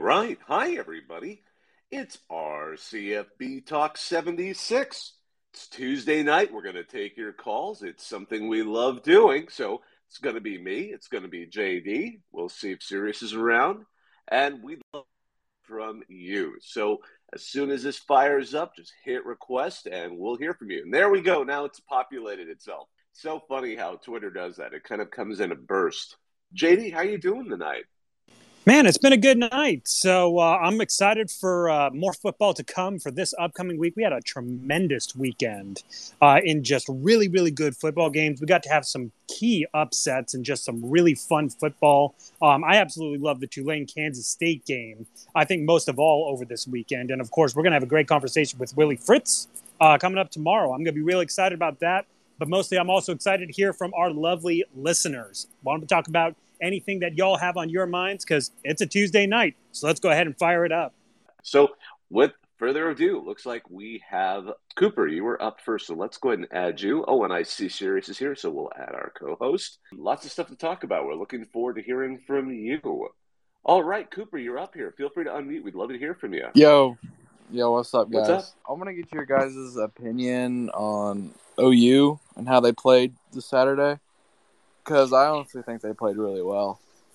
right. Hi, everybody. It's RCFB Talk 76. It's Tuesday night. We're going to take your calls. It's something we love doing. So it's going to be me. It's going to be JD. We'll see if Sirius is around. And we'd love from you. So as soon as this fires up, just hit request and we'll hear from you. And there we go. Now it's populated itself. So funny how Twitter does that. It kind of comes in a burst. JD, how you doing tonight? Man, it's been a good night. So I'm excited for more football to come for this upcoming week. We had a tremendous weekend in just really, really good football games. We got to have some key upsets and just some really fun football. I absolutely love the Tulane-Kansas State game, I think most of all over this weekend. And, of course, we're going to have a great conversation with Willie Fritz coming up tomorrow. I'm going to be really excited about that. But mostly I'm also excited to hear from our lovely listeners. Want to talk about anything that y'all have on your minds, because it's a Tuesday night. So let's go ahead and fire it up. So with further ado, looks like we have Cooper. You were up first, so let's go ahead and add you. Oh, and I see Sirius is here, so we'll add our co-host. Lots of stuff to talk about. We're looking forward to hearing from you. All right, Cooper, you're up here. Feel free to unmute. We'd love to hear from you. Yo, what's up, guys? What's up? I want to get your guys' opinion on OU and how they played this Saturday, because I honestly think they played really well.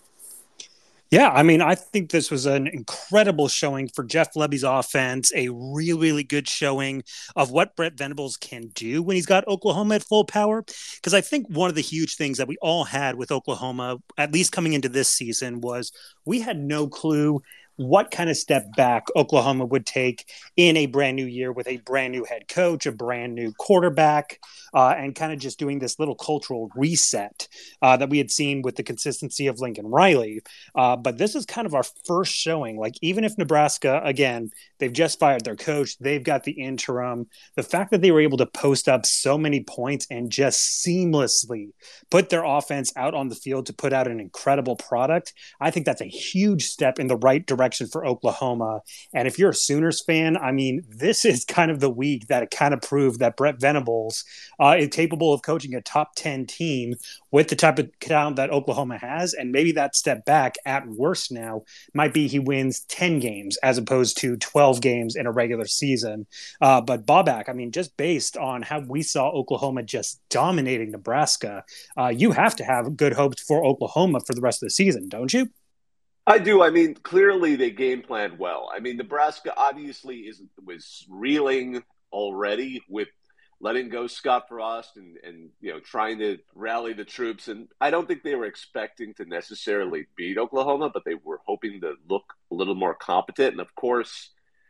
Yeah, I mean, I think this was an incredible showing for Jeff Lebby's offense, a really, really good showing of what Brent Venables can do when he's got Oklahoma at full power. Because I think one of the huge things that we all had with Oklahoma, at least coming into this season, was we had no clue what kind of step back Oklahoma would take in a brand new year with a brand new head coach, a brand new quarterback, and kind of just doing this little cultural reset that we had seen with the consistency of Lincoln Riley. But this is kind of our first showing. Like, even if Nebraska, again, they've just fired their coach, they've got the interim, the fact that they were able to post up so many points and just seamlessly put their offense out on the field to put out an incredible product, I think that's a huge step in the right direction for Oklahoma. And if you're a Sooners fan, I mean, this is kind of the week that it kind of proved that Brent Venables is capable of coaching a top 10 team with the type of talent that Oklahoma has. And maybe that step back at worst now might be he wins 10 games as opposed to 12 games in a regular season. But Bobak, I mean, just based on how we saw Oklahoma just dominating Nebraska, you have to have good hopes for Oklahoma for the rest of the season, don't you? I do. I mean, clearly they game planned well. I mean, Nebraska obviously was reeling already with letting go Scott Frost and trying to rally the troops. And I don't think they were expecting to necessarily beat Oklahoma, but they were hoping to look a little more competent. And of course,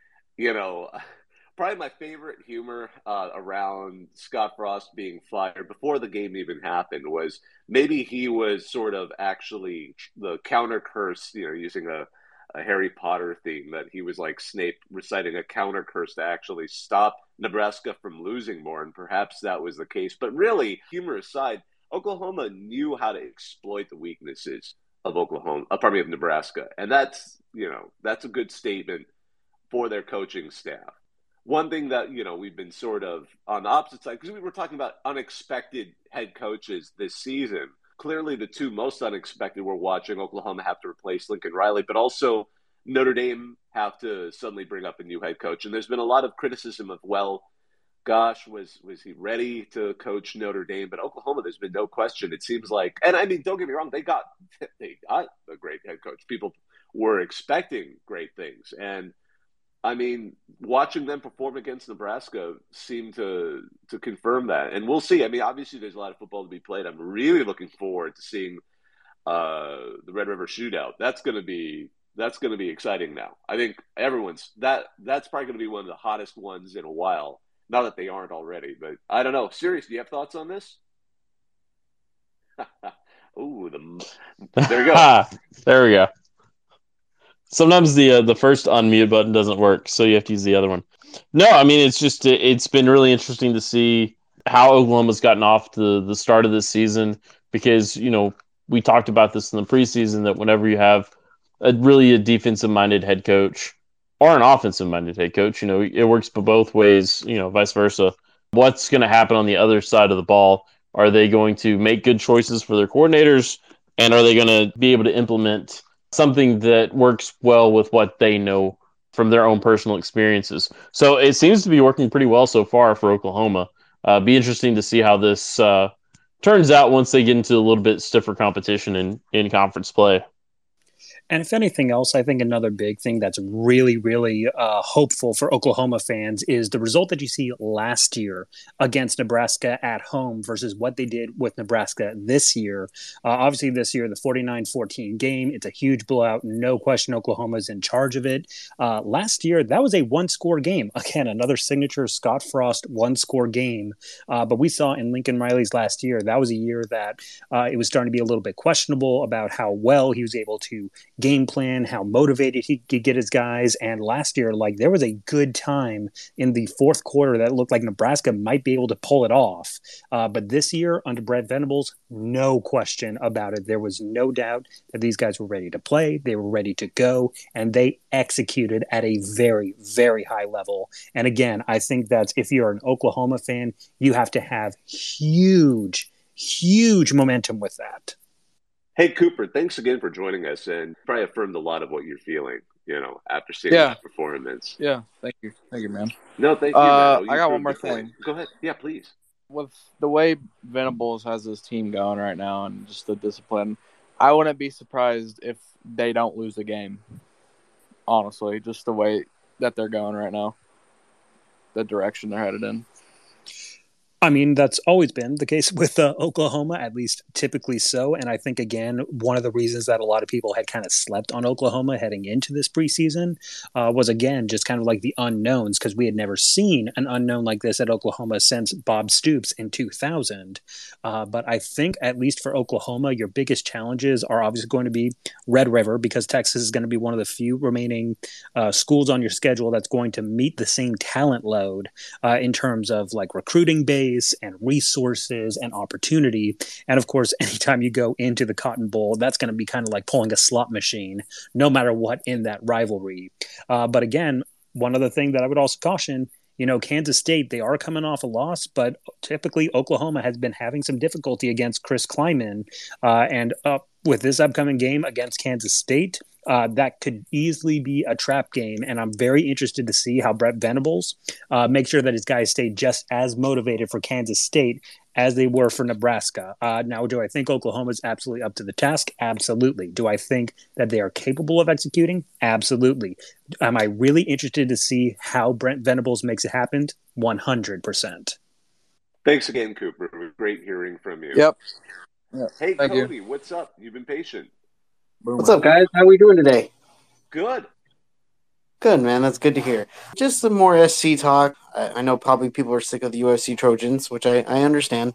probably my favorite humor around Scott Frost being fired before the game even happened was maybe he was sort of actually the counter curse, using a Harry Potter theme, that he was like Snape reciting a counter curse to actually stop Nebraska from losing more. And perhaps that was the case. But really, humor aside, Oklahoma knew how to exploit the weaknesses of Nebraska. And that's a good statement for their coaching staff. One thing that, we've been sort of on the opposite side, because we were talking about unexpected head coaches this season. Clearly, the two most unexpected were watching Oklahoma have to replace Lincoln Riley, but also Notre Dame have to suddenly bring up a new head coach. And there's been a lot of criticism of, well, gosh, was he ready to coach Notre Dame? But Oklahoma, there's been no question. It seems like, and I mean, don't get me wrong, they got a great head coach. People were expecting great things. And I mean, watching them perform against Nebraska seemed to confirm that. And we'll see. I mean, obviously there's a lot of football to be played. I'm really looking forward to seeing the Red River Shootout. That's going to be exciting now. I think that's probably going to be one of the hottest ones in a while. Not that they aren't already, but I don't know. Sirius, do you have thoughts on this? Ooh, there we go. There we go. Sometimes the first unmute button doesn't work, so you have to use the other one. No, I mean, it's been really interesting to see how Oklahoma's gotten off to the start of this season, because, we talked about this in the preseason, that whenever you have a defensive-minded head coach or an offensive-minded head coach, it works both ways, vice versa. What's going to happen on the other side of the ball? Are they going to make good choices for their coordinators, and are they going to be able to implement something that works well with what they know from their own personal experiences. So it seems to be working pretty well so far for Oklahoma. Be interesting to see how this turns out once they get into a little bit stiffer competition in conference play. And if anything else, I think another big thing that's really, really hopeful for Oklahoma fans is the result that you see last year against Nebraska at home versus what they did with Nebraska this year. Obviously, this year, the 49-14 game, it's a huge blowout. No question Oklahoma's in charge of it. Last year, that was a one-score game. Again, another signature Scott Frost one-score game. But we saw in Lincoln Riley's last year, that was a year that it was starting to be a little bit questionable about how well he was able to game plan, how motivated he could get his guys. And last year, like, there was a good time in the fourth quarter that looked like Nebraska might be able to pull it off. But this year, under Brent Venables, no question about it. There was no doubt that these guys were ready to play. They were ready to go, and they executed at a very, very high level. And again, I think that's, if you're an Oklahoma fan, you have to have huge, huge momentum with that. Hey, Cooper, thanks again for joining us, and probably affirmed a lot of what you're feeling, after seeing this performance. Yeah, thank you, man. No, thank you, man. I got one more thing. Go ahead. Yeah, please. With the way Venables has his team going right now and just the discipline, I wouldn't be surprised if they don't lose a game. Honestly, just the way that they're going right now, the direction they're headed in. I mean, that's always been the case with Oklahoma, at least typically so. And I think, again, one of the reasons that a lot of people had kind of slept on Oklahoma heading into this preseason was, again, just kind of like the unknowns, because we had never seen an unknown like this at Oklahoma since Bob Stoops in 2000. But I think, at least for Oklahoma, your biggest challenges are obviously going to be Red River, because Texas is going to be one of the few remaining schools on your schedule that's going to meet the same talent load in terms of like recruiting base and resources and opportunity. And of course, anytime you go into the Cotton Bowl, that's going to be kind of like pulling a slot machine, no matter what in that rivalry. But again, one other thing that I would also caution, Kansas State, they are coming off a loss, but typically Oklahoma has been having some difficulty against Chris Kleiman. And with this upcoming game against Kansas State, that could easily be a trap game. And I'm very interested to see how Brent Venables make sure that his guys stay just as motivated for Kansas State as they were for Nebraska. Now, do I think Oklahoma's absolutely up to the task? Absolutely. Do I think that they are capable of executing? Absolutely. Am I really interested to see how Brent Venables makes it happen? 100%. Thanks again, Cooper. It was great hearing from you. Yep. Hey, Cody, what's up? You've been patient. What's up, guys? How are we doing today? Good. Good, man. That's good to hear. Just some more SC talk. I know probably people are sick of the USC Trojans, which I understand.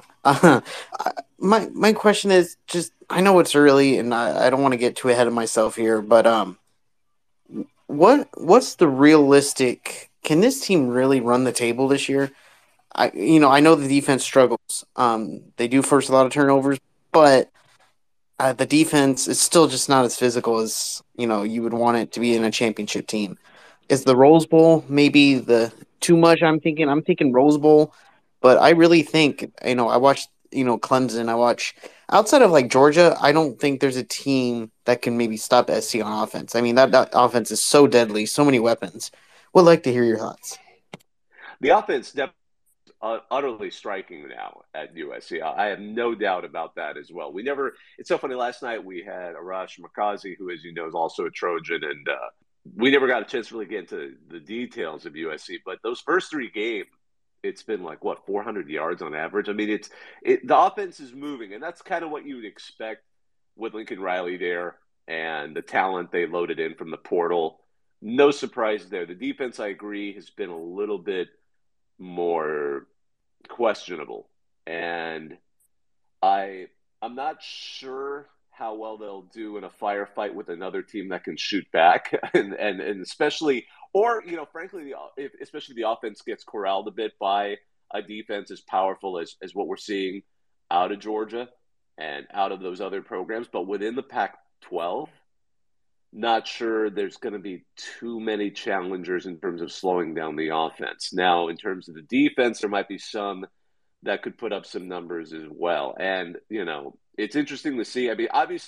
My question is just, I know it's early, and I don't want to get too ahead of myself here, but what's the realistic? Can this team really run the table this year? I know the defense struggles. They do force a lot of turnovers, but the defense is still just not as physical as you would want it to be in a championship team. Is the Rose Bowl maybe the too much? I'm thinking Rose Bowl, but I really think I watched Clemson. I watch outside of like Georgia. I don't think there's a team that can maybe stop SC on offense. I mean that offense is so deadly, so many weapons. Would like to hear your thoughts. The offense definitely utterly striking now at USC. I have no doubt about that as well. It's so funny. Last night we had Arash Markazi, who, as you know, is also a Trojan, and we never got a chance to really get into the details of USC. But those first three games, it's been like 400 yards on average. I mean, the offense is moving, and that's kind of what you would expect with Lincoln Riley there and the talent they loaded in from the portal. No surprise there. The defense, I agree, has been a little bit more questionable, and I'm not sure how well they'll do in a firefight with another team that can shoot back, and especially, or frankly, especially the offense gets corralled a bit by a defense as powerful as what we're seeing out of Georgia and out of those other programs. But within the Pac-12, not sure there's going to be too many challengers in terms of slowing down the offense. Now, in terms of the defense, there might be some that could put up some numbers as well. And, it's interesting to see. I mean, obviously,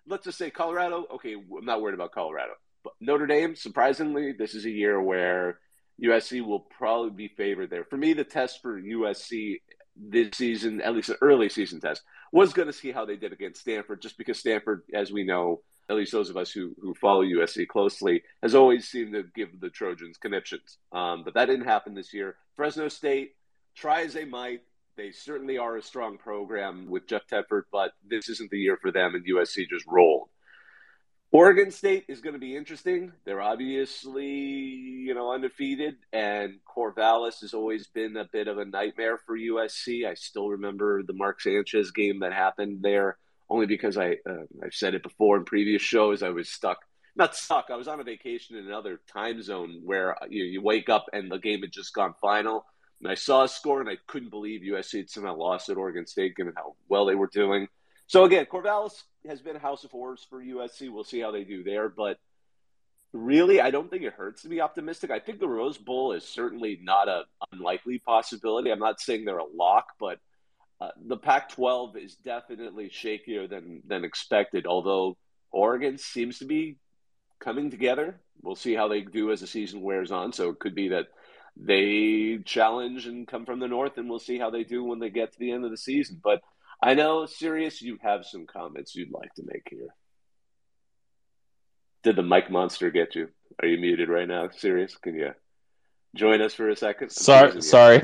let's just say Colorado. Okay, I'm not worried about Colorado. But Notre Dame, surprisingly, this is a year where USC will probably be favored there. For me, the test for USC this season, at least an early season test, was going to see how they did against Stanford, just because Stanford, as we know, at least those of us who follow USC closely, has always seemed to give the Trojans conniptions. But that didn't happen this year. Fresno State, try as they might, they certainly are a strong program with Jeff Tedford, but this isn't the year for them, and USC just rolled. Oregon State is going to be interesting. They're obviously, undefeated, and Corvallis has always been a bit of a nightmare for USC. I still remember the Mark Sanchez game that happened there, only because I've said it before in previous shows. I was not stuck. I was on a vacation in another time zone where you wake up and the game had just gone final. And I saw a score, and I couldn't believe USC had somehow lost at Oregon State, given how well they were doing. So again, Corvallis has been a house of horrors for USC. We'll see how they do there. But really, I don't think it hurts to be optimistic. I think the Rose Bowl is certainly not an unlikely possibility. I'm not saying they're a lock, but the Pac-12 is definitely shakier than expected, although Oregon seems to be coming together. We'll see how they do as the season wears on. So it could be that they challenge and come from the north, and we'll see how they do when they get to the end of the season. But I know, Sirius, you have some comments you'd like to make here. Did the mic monster get you? Are you muted right now, Sirius? Can you join us for a second? Sorry.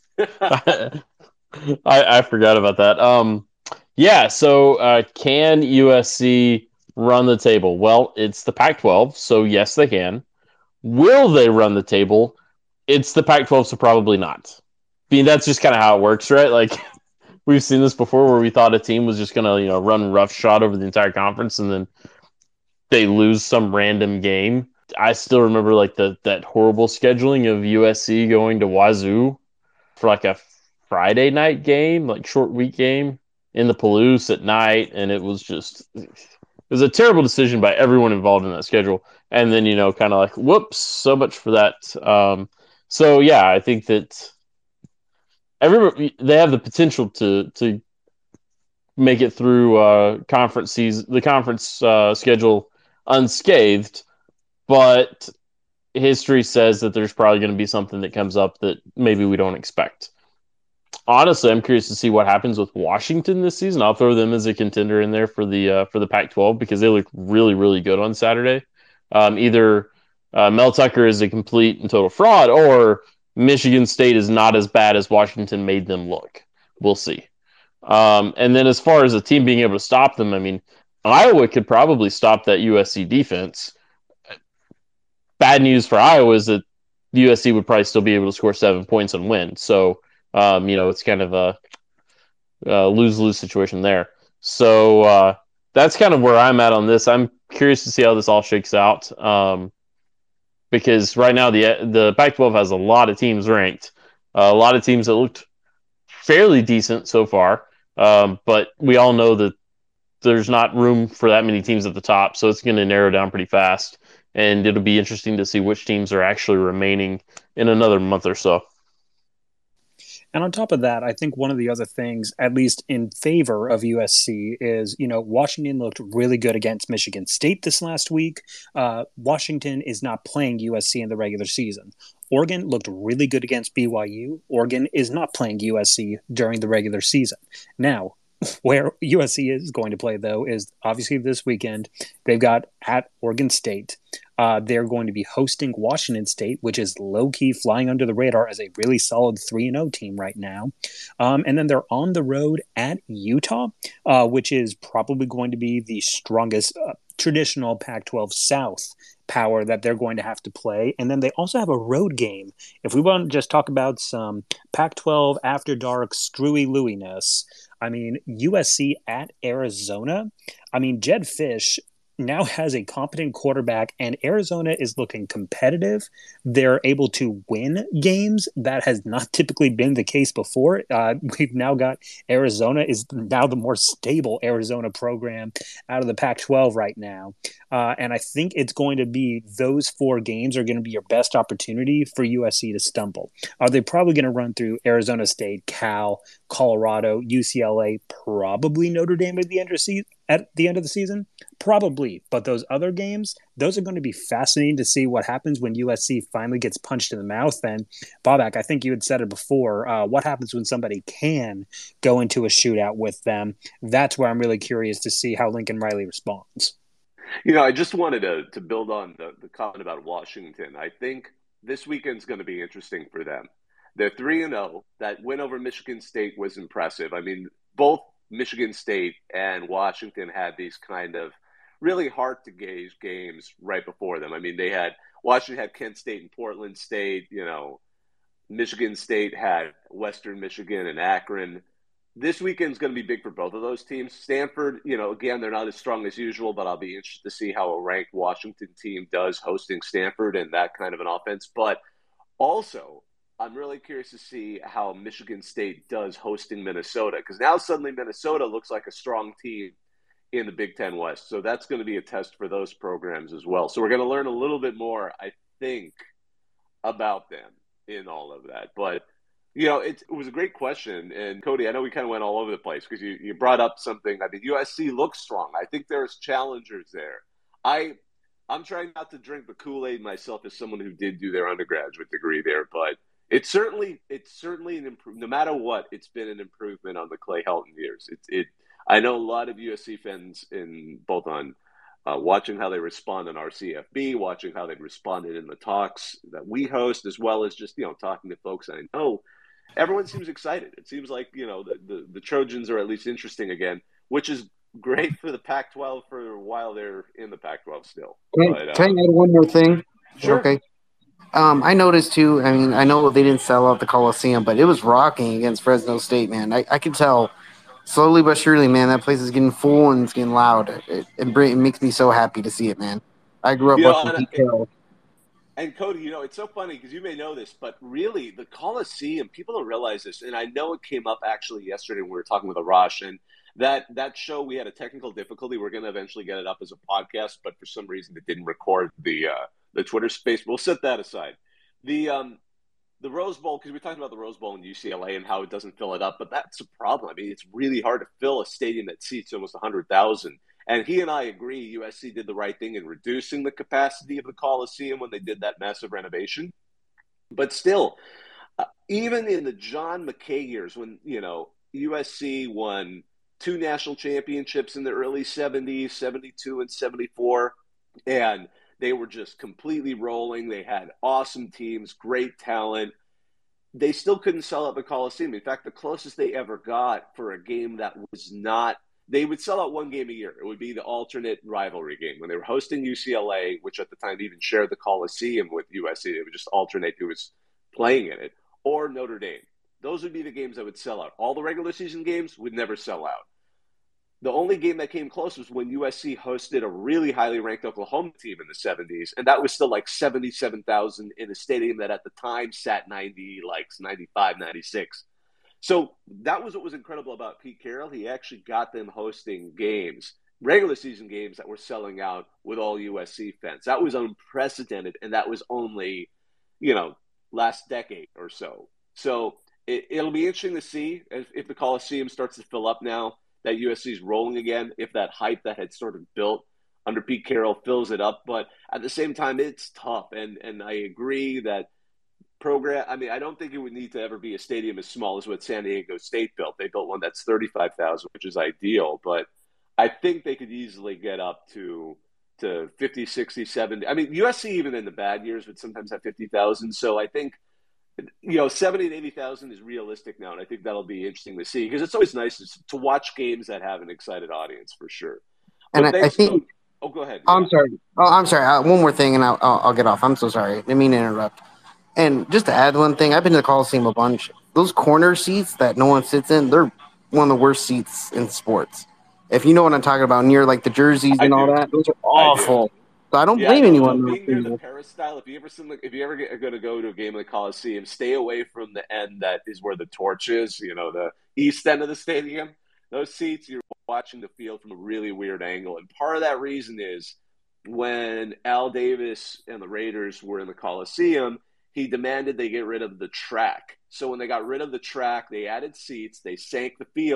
I forgot about that. Yeah, so can USC run the table? Well, it's the Pac-12, so yes, they can. Will they run the table? It's the Pac-12, so probably not. I mean, that's just kind of how it works, right? Like, we've seen this before where we thought a team was just going to, run roughshod over the entire conference, and then they lose some random game. I still remember that horrible scheduling of USC going to Wazoo for a Friday night game, short week game in the Palouse at night, and it was a terrible decision by everyone involved in that schedule. And then kind of whoops, so much for that. So yeah, I think that they have the potential to make it through the conference schedule unscathed, but history says that there's probably going to be something that comes up that maybe we don't expect. Honestly, I'm curious to see what happens with Washington this season. I'll throw them as a contender in there for the Pac-12 because they look really, really good on Saturday. Either Mel Tucker is a complete and total fraud, or Michigan State is not as bad as Washington made them look. We'll see. And then as far as a team being able to stop them, I mean, Iowa could probably stop that USC defense. Bad news for Iowa is that USC would probably still be able to score 7 points and win. So, it's kind of a lose-lose situation there. So that's kind of where I'm at on this. I'm curious to see how this all shakes out because right now the Pac-12 has a lot of teams ranked, a lot of teams that looked fairly decent so far, but we all know that there's not room for that many teams at the top, so it's going to narrow down pretty fast, and it'll be interesting to see which teams are actually remaining in another month or so. And on top of that, I think one of the other things, at least in favor of USC, is, Washington looked really good against Michigan State this last week. Washington is not playing USC in the regular season. Oregon looked really good against BYU. Oregon is not playing USC during the regular season. Now, where USC is going to play, though, is obviously this weekend. They've got at Oregon State. They're going to be hosting Washington State, which is low-key flying under the radar as a really solid 3-0 team right now. And then they're on the road at Utah, which is probably going to be the strongest traditional Pac-12 South power that they're going to have to play. And then they also have a road game. If we want to just talk about some Pac-12 after dark screwy Louie-ness, I mean, USC at Arizona. I mean, Jedd Fisch now has a competent quarterback, and Arizona is looking competitive. They're able to win games. That has not typically been the case before. We've now got Arizona is now the more stable Arizona program out of the Pac-12 right now. And I think it's going to be those 4 games are going to be your best opportunity for USC to stumble. Are they probably going to run through Arizona State, Cal, Colorado, UCLA, probably Notre Dame at the at the end of the season? Probably. But those other games, those are going to be fascinating to see what happens when USC finally gets punched in the mouth. And Bobak, I think you had said it before. What happens when somebody can go into a shootout with them? That's where I'm really curious to see how Lincoln Riley responds. I just wanted to build on the comment about Washington. I think this weekend's going to be interesting for them. They're 3-0. That win over Michigan State was impressive. I mean, both Michigan State and Washington had these kind of really hard to gauge games right before them. I mean, Washington had Kent State and Portland State. Michigan State had Western Michigan and Akron. This weekend's going to be big for both of those teams. Stanford, again, they're not as strong as usual, but I'll be interested to see how a ranked Washington team does hosting Stanford and that kind of an offense. But also, I'm really curious to see how Michigan State does hosting Minnesota, because now suddenly Minnesota looks like a strong team in the Big Ten West. So that's going to be a test for those programs as well. So we're going to learn a little bit more, I think, about them in all of that. But, it was a great question. And Cody, I know we kind of went all over the place because you brought up something. I mean, USC looks strong. I think there's challengers there. I'm trying not to drink the Kool-Aid myself as someone who did do their undergraduate degree there, but it's certainly an improvement. No matter what, it's been an improvement on the Clay Helton years. I know a lot of USC fans both on watching how they respond on RCFB, watching how they've responded in the talks that we host, as well as just talking to folks I know. Everyone seems excited. It seems like the Trojans are at least interesting again, which is great for the Pac-12 for a while they're in the Pac-12 still. Can I add one more thing? Sure. Okay. I noticed too. I mean, I know they didn't sell out the Coliseum, but it was rocking against Fresno State, man. I could tell slowly but surely, man, that place is getting full and it's getting loud. It makes me so happy to see it, man. I grew up watching Pete Carroll. And Cody, it's so funny because you may know this, but really the Coliseum, people don't realize this. And I know it came up actually yesterday when we were talking with Arash, and that show, we had a technical difficulty. We're going to eventually get it up as a podcast, but for some reason it didn't record the Twitter space. We'll set that aside. The Rose Bowl, because we talked about the Rose Bowl in UCLA and how it doesn't fill it up, but that's a problem. I mean, it's really hard to fill a stadium that seats almost 100,000. And he and I agree USC did the right thing in reducing the capacity of the Coliseum when they did that massive renovation. But still, even in the John McKay years when, USC won 2 national championships in the early 70s, 72 and 74, and they were just completely rolling. They had awesome teams, great talent. They still couldn't sell out the Coliseum. In fact, the closest they ever got for a game that was not – they would sell out one game a year. It would be the alternate rivalry game. When they were hosting UCLA, which at the time even shared the Coliseum with USC, they would just alternate who was playing in it, or Notre Dame. Those would be the games that would sell out. All the regular season games would never sell out. The only game that came close was when USC hosted a really highly ranked Oklahoma team in the 70s, and that was still like 77,000 in a stadium that at the time sat 95, 96. So that was what was incredible about Pete Carroll. He actually got them hosting games, regular season games that were selling out with all USC fans. That was unprecedented, and that was only, last decade or so. So it'll be interesting to see if the Coliseum starts to fill up now that USC is rolling again, if that hype that had sort of built under Pete Carroll fills it up. But at the same time, it's tough. And I agree that I don't think it would need to ever be a stadium as small as what San Diego State built. They built one that's 35,000, which is ideal. But I think they could easily get up to 50, 60, 70. I mean, USC, even in the bad years, would sometimes have 50,000. So I think 70 to 80,000 is realistic now, and I think that'll be interesting to see because it's always nice to watch games that have an excited audience for sure. But and I think. Oh, go ahead. I'm sorry. One more thing, and I'll get off. I'm so sorry. I didn't mean to interrupt. And just to add one thing, I've been to the Coliseum a bunch. Those corner seats that no one sits in, they're one of the worst seats in sports. If you know what I'm talking about, near like the jerseys and all that, those are awful. So I don't blame anyone. Being near the peristyle, if you ever going to go to a game of the Coliseum, stay away from the end that is where the torch is. The east end of the stadium. Those seats, you're watching the field from a really weird angle, and part of that reason is when Al Davis and the Raiders were in the Coliseum, he demanded they get rid of the track. So when they got rid of the track, they added seats, they sank the field,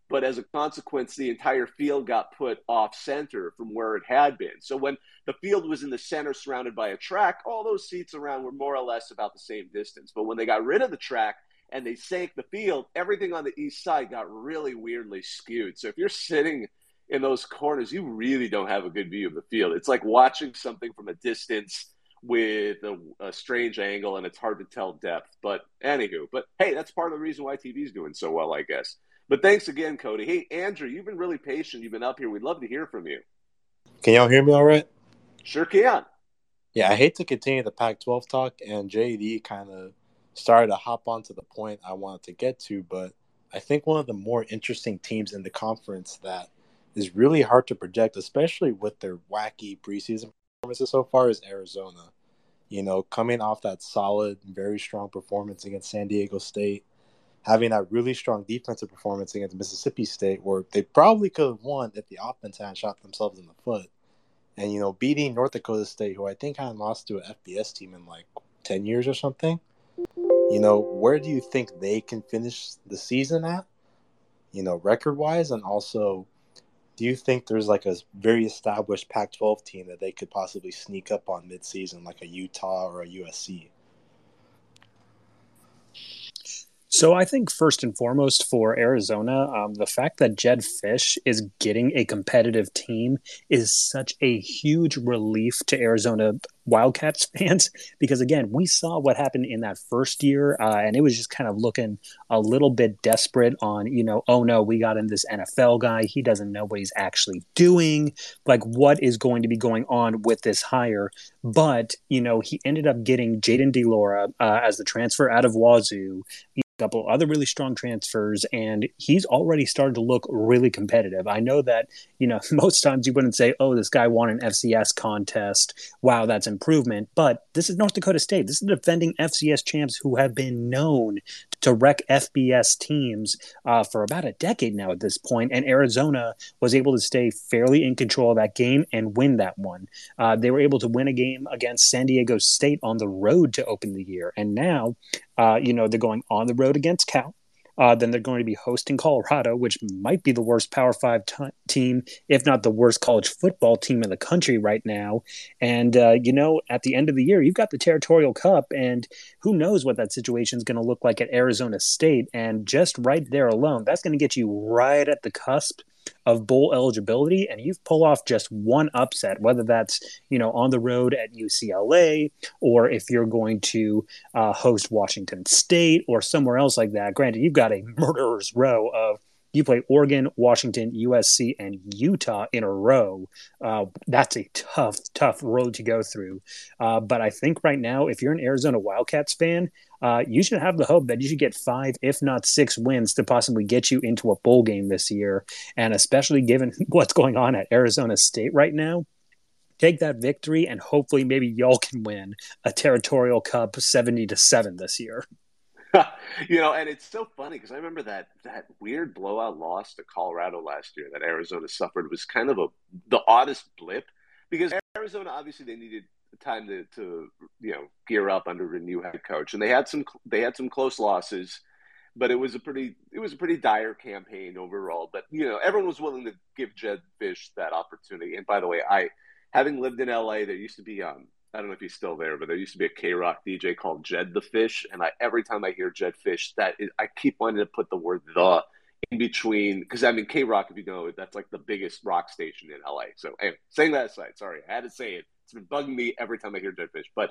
but as a consequence, the entire field got put off center from where it had been. So when the field was in the center surrounded by a track, all those seats around were more or less about the same distance. But when they got rid of the track and they sank the field, everything on the east side got really weirdly skewed. So if you're sitting in those corners, you really don't have a good view of the field. It's like watching something from a distance with a strange angle, and it's hard to tell depth. But anywho, hey, that's part of the reason why TV is doing so well, I guess. But thanks again, Cody. Hey, Andrew, you've been really patient. You've been up here. We'd love to hear from you. Can y'all hear me all right? Sure can. Yeah, I hate to continue the Pac-12 talk, and JD kind of started to hop onto the point I wanted to get to, but I think one of the more interesting teams in the conference that is really hard to project, especially with their wacky preseason performances so far, is Arizona. You know, coming off that solid, very strong performance against San Diego State, having that really strong defensive performance against Mississippi State, where they probably could have won if the offense hadn't shot themselves in the foot. And, you know, beating North Dakota State, who I think hadn't lost to an FBS team in like 10 years or something. You know, where do you think they can finish the season at, you know, record-wise? And also, do you think there's like a very established Pac-12 team that they could possibly sneak up on mid-season, like a Utah or a USC? So I think first and foremost for Arizona, the fact that Jedd Fisch is getting a competitive team is such a huge relief to Arizona Wildcats fans, because again, we saw what happened in that first year, and it was just kind of looking a little bit desperate on, you know, oh no, we got in this NFL guy. He doesn't know what he's actually doing. Like, what is going to be going on with this hire? But, you know, he ended up getting Jaden DeLaura as the transfer out of Wazoo, couple other really strong transfers, and he's already started to look really competitive. I know that, you know, most times you wouldn't say, oh, this guy won an FCS contest. Wow, that's improvement. But this is North Dakota State. This is defending FCS champs who have been known to wreck FBS teams for about a decade now at this point, and Arizona was able to stay fairly in control of that game and win that one. They were able to win a game against San Diego State on the road to open the year, and now you know, they're going on the road against Cal. Then they're going to be hosting Colorado, which might be the worst Power 5 team, if not the worst college football team in the country right now. And, you know, at the end of the year, you've got the Territorial Cup, and who knows what that situation is going to look like at Arizona State. And just right there alone, that's going to get you right at the cusp of bowl eligibility, and you've pulled off just one upset, whether that's, you know, on the road at UCLA, or if you're going to host Washington State or somewhere else like that. Granted, you've got a murderer's row of, you play Oregon, Washington, USC, and Utah in a row. That's a tough road to go through. But I think right now, if you're an Arizona Wildcats fan, you should have the hope that you should get 5, if not 6 wins to possibly get you into a bowl game this year. And especially given what's going on at Arizona State right now, take that victory and hopefully maybe y'all can win a Territorial Cup 70-7 this year. You know, and it's so funny because I remember that weird blowout loss to Colorado last year that Arizona suffered was kind of the oddest blip, because Arizona, obviously they needed time to you know, gear up under a new head coach, and they had some close losses, but it was a pretty dire campaign overall. But you know, everyone was willing to give Jedd Fisch that opportunity. And by the way, having lived in LA, there used to be I don't know if he's still there, but there used to be a K-Rock DJ called Jedd the Fish, and every time I hear Jedd Fisch, I keep wanting to put the word "the" in between, because I mean, K-Rock, if you know, that's like the biggest rock station in LA. So anyway, saying that aside, sorry, I had to say it. It's been bugging me every time I hear Jedd Fisch. But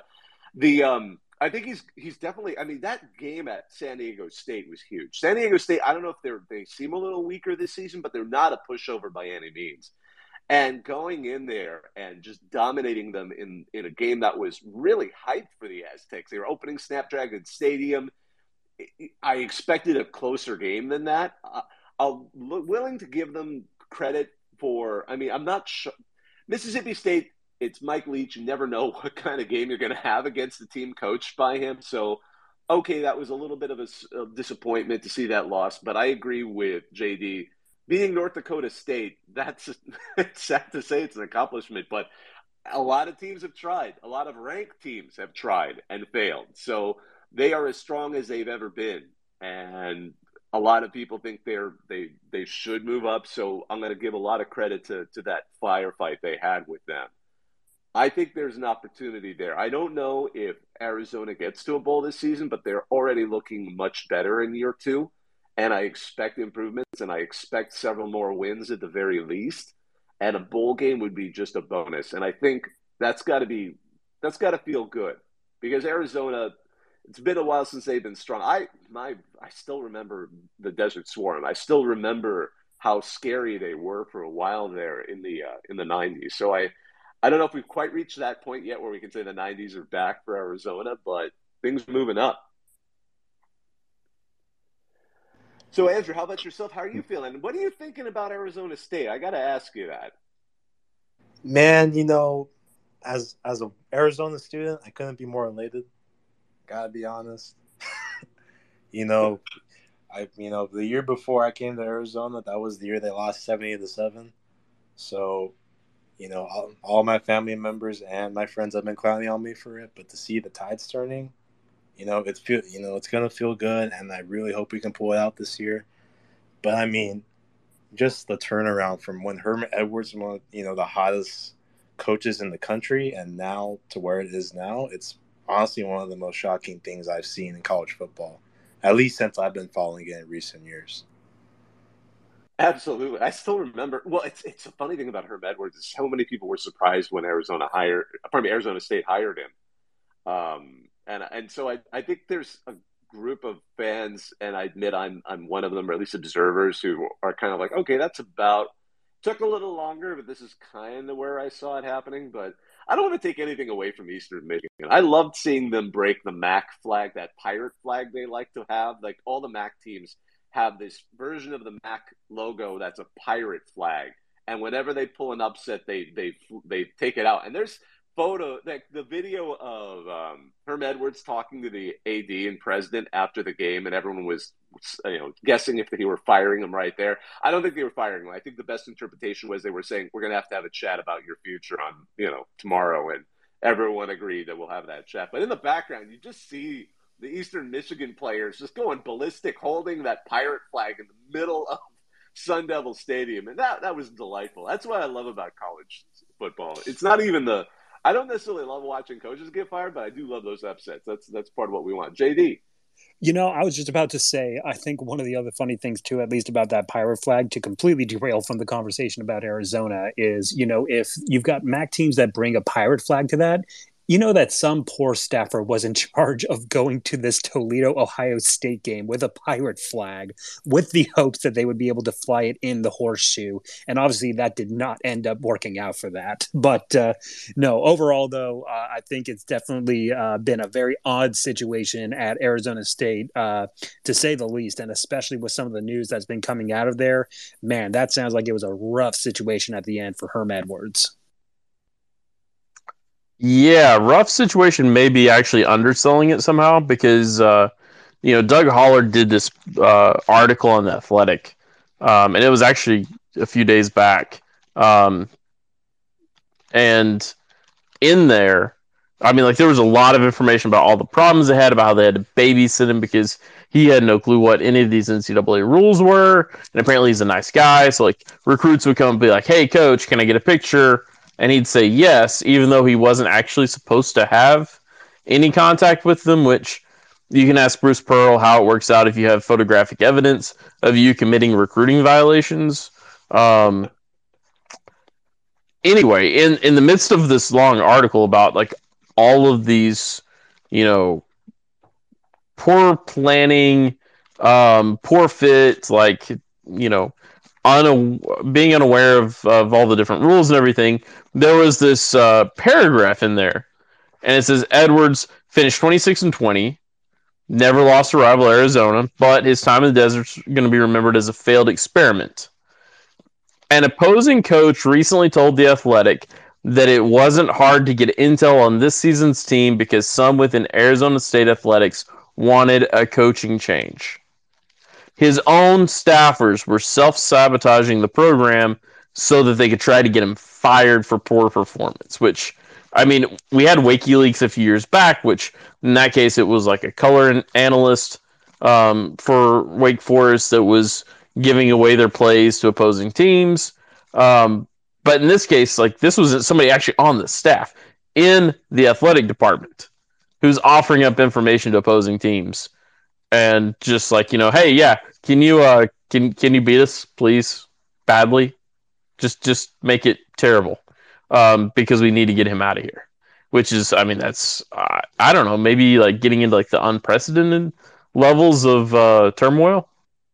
I think he's definitely. I mean, that game at San Diego State was huge. San Diego State, I don't know if they seem a little weaker this season, but they're not a pushover by any means. And going in there and just dominating them in a game that was really hyped for the Aztecs. They were opening Snapdragon Stadium. I expected a closer game than that. I'm willing to give them credit for, I mean, I'm not sure. Mississippi State, it's Mike Leach. You never know what kind of game you're going to have against the team coached by him. So, okay, that was a little bit of a disappointment to see that loss. But I agree with JD. Beating North Dakota State, it's sad to say it's an accomplishment, but a lot of teams have tried. A lot of ranked teams have tried and failed. So they are as strong as they've ever been. And A lot of people think they should move up, so I'm going to give a lot of credit to that firefight they had with them. I think there's an opportunity there. I don't know if Arizona gets to a bowl this season, but they're already looking much better in year two. And I expect improvements, and I expect several more wins at the very least. And a bowl game would be just a bonus. And I think that's got to feel good because Arizona, it's been a while since they've been strong. I still remember the Desert Swarm. I still remember how scary they were for a while there in the 90s. So I don't know if we've quite reached that point yet where we can say the 90s are back for Arizona, but things are moving up. So, Andrew, how about yourself? How are you feeling? What are you thinking about Arizona State? I got to ask you that. Man, as an Arizona student, I couldn't be more elated. Gotta be honest. The year before I came to Arizona, that was the year they lost 70-7. So, all my family members and my friends have been clowning on me for it, but to see the tides turning, it's gonna feel good, and I really hope we can pull it out this year. But I mean, just the turnaround from when Herman Edwards was one of the hottest coaches in the country, and now to where it is now, it's honestly one of the most shocking things I've seen in college football, at least since I've been following it in recent years. Absolutely. I still remember. Well, it's a funny thing about Herm Edwards is so many people were surprised when Arizona State hired him. And so I think there's a group of fans, and I admit I'm one of them, or at least observers, who are kind of like, okay, took a little longer, but this is kind of where I saw it happening. But I don't want to take anything away from Eastern Michigan. I loved seeing them break the MAC flag, that pirate flag they like to have. Like all the MAC teams have this version of the MAC logo that's a pirate flag, and whenever they pull an upset, they take it out. And there's the video of Herm Edwards talking to the AD and president after the game, and everyone was guessing if he were firing him right there. I don't think they were firing him. I think the best interpretation was they were saying, we're going to have a chat about your future on tomorrow, and everyone agreed that we'll have that chat. But in the background, you just see the Eastern Michigan players just going ballistic, holding that pirate flag in the middle of Sun Devil Stadium. And that was delightful. That's what I love about college football. It's not even I don't necessarily love watching coaches get fired, but I do love those upsets. That's part of what we want. JD. I was just about to say, I think one of the other funny things, too, at least about that pirate flag, to completely derail from the conversation about Arizona, is, if you've got MAC teams that bring a pirate flag to that, that some poor staffer was in charge of going to this Toledo, Ohio State game with a pirate flag with the hopes that they would be able to fly it in the horseshoe. And obviously that did not end up working out for that. But no, overall, though, I think it's definitely been a very odd situation at Arizona State, to say the least. And especially with some of the news that's been coming out of there, man, that sounds like it was a rough situation at the end for Herm Edwards. Yeah, rough situation, maybe actually underselling it somehow because, Doug Holler did this article on The Athletic, and it was actually a few days back. And in there, there was a lot of information about all the problems they had, about how they had to babysit him because he had no clue what any of these NCAA rules were. And apparently he's a nice guy. So, recruits would come and be like, hey, coach, can I get a picture? And he'd say yes, even though he wasn't actually supposed to have any contact with them, which you can ask Bruce Pearl how it works out if you have photographic evidence of you committing recruiting violations. Anyway, in the midst of this long article about all of these, poor planning, poor fit, being unaware of all the different rules and everything, there was this paragraph in there, and it says Edwards finished 26-20, never lost to rival Arizona, but his time in the desert's going to be remembered as a failed experiment. An opposing coach recently told The Athletic that it wasn't hard to get intel on this season's team because some within Arizona State Athletics wanted a coaching change. His own staffers were self-sabotaging the program so that they could try to get him fired for poor performance, which, we had WikiLeaks a few years back, which in that case, it was like a color analyst for Wake Forest that was giving away their plays to opposing teams. But in this case, like this was somebody actually on the staff in the athletic department who's offering up information to opposing teams and just like, hey, yeah, can you beat us, please, badly? Just make it terrible, because we need to get him out of here. Which is, I mean, that's I don't know, maybe like getting into like the unprecedented levels of turmoil.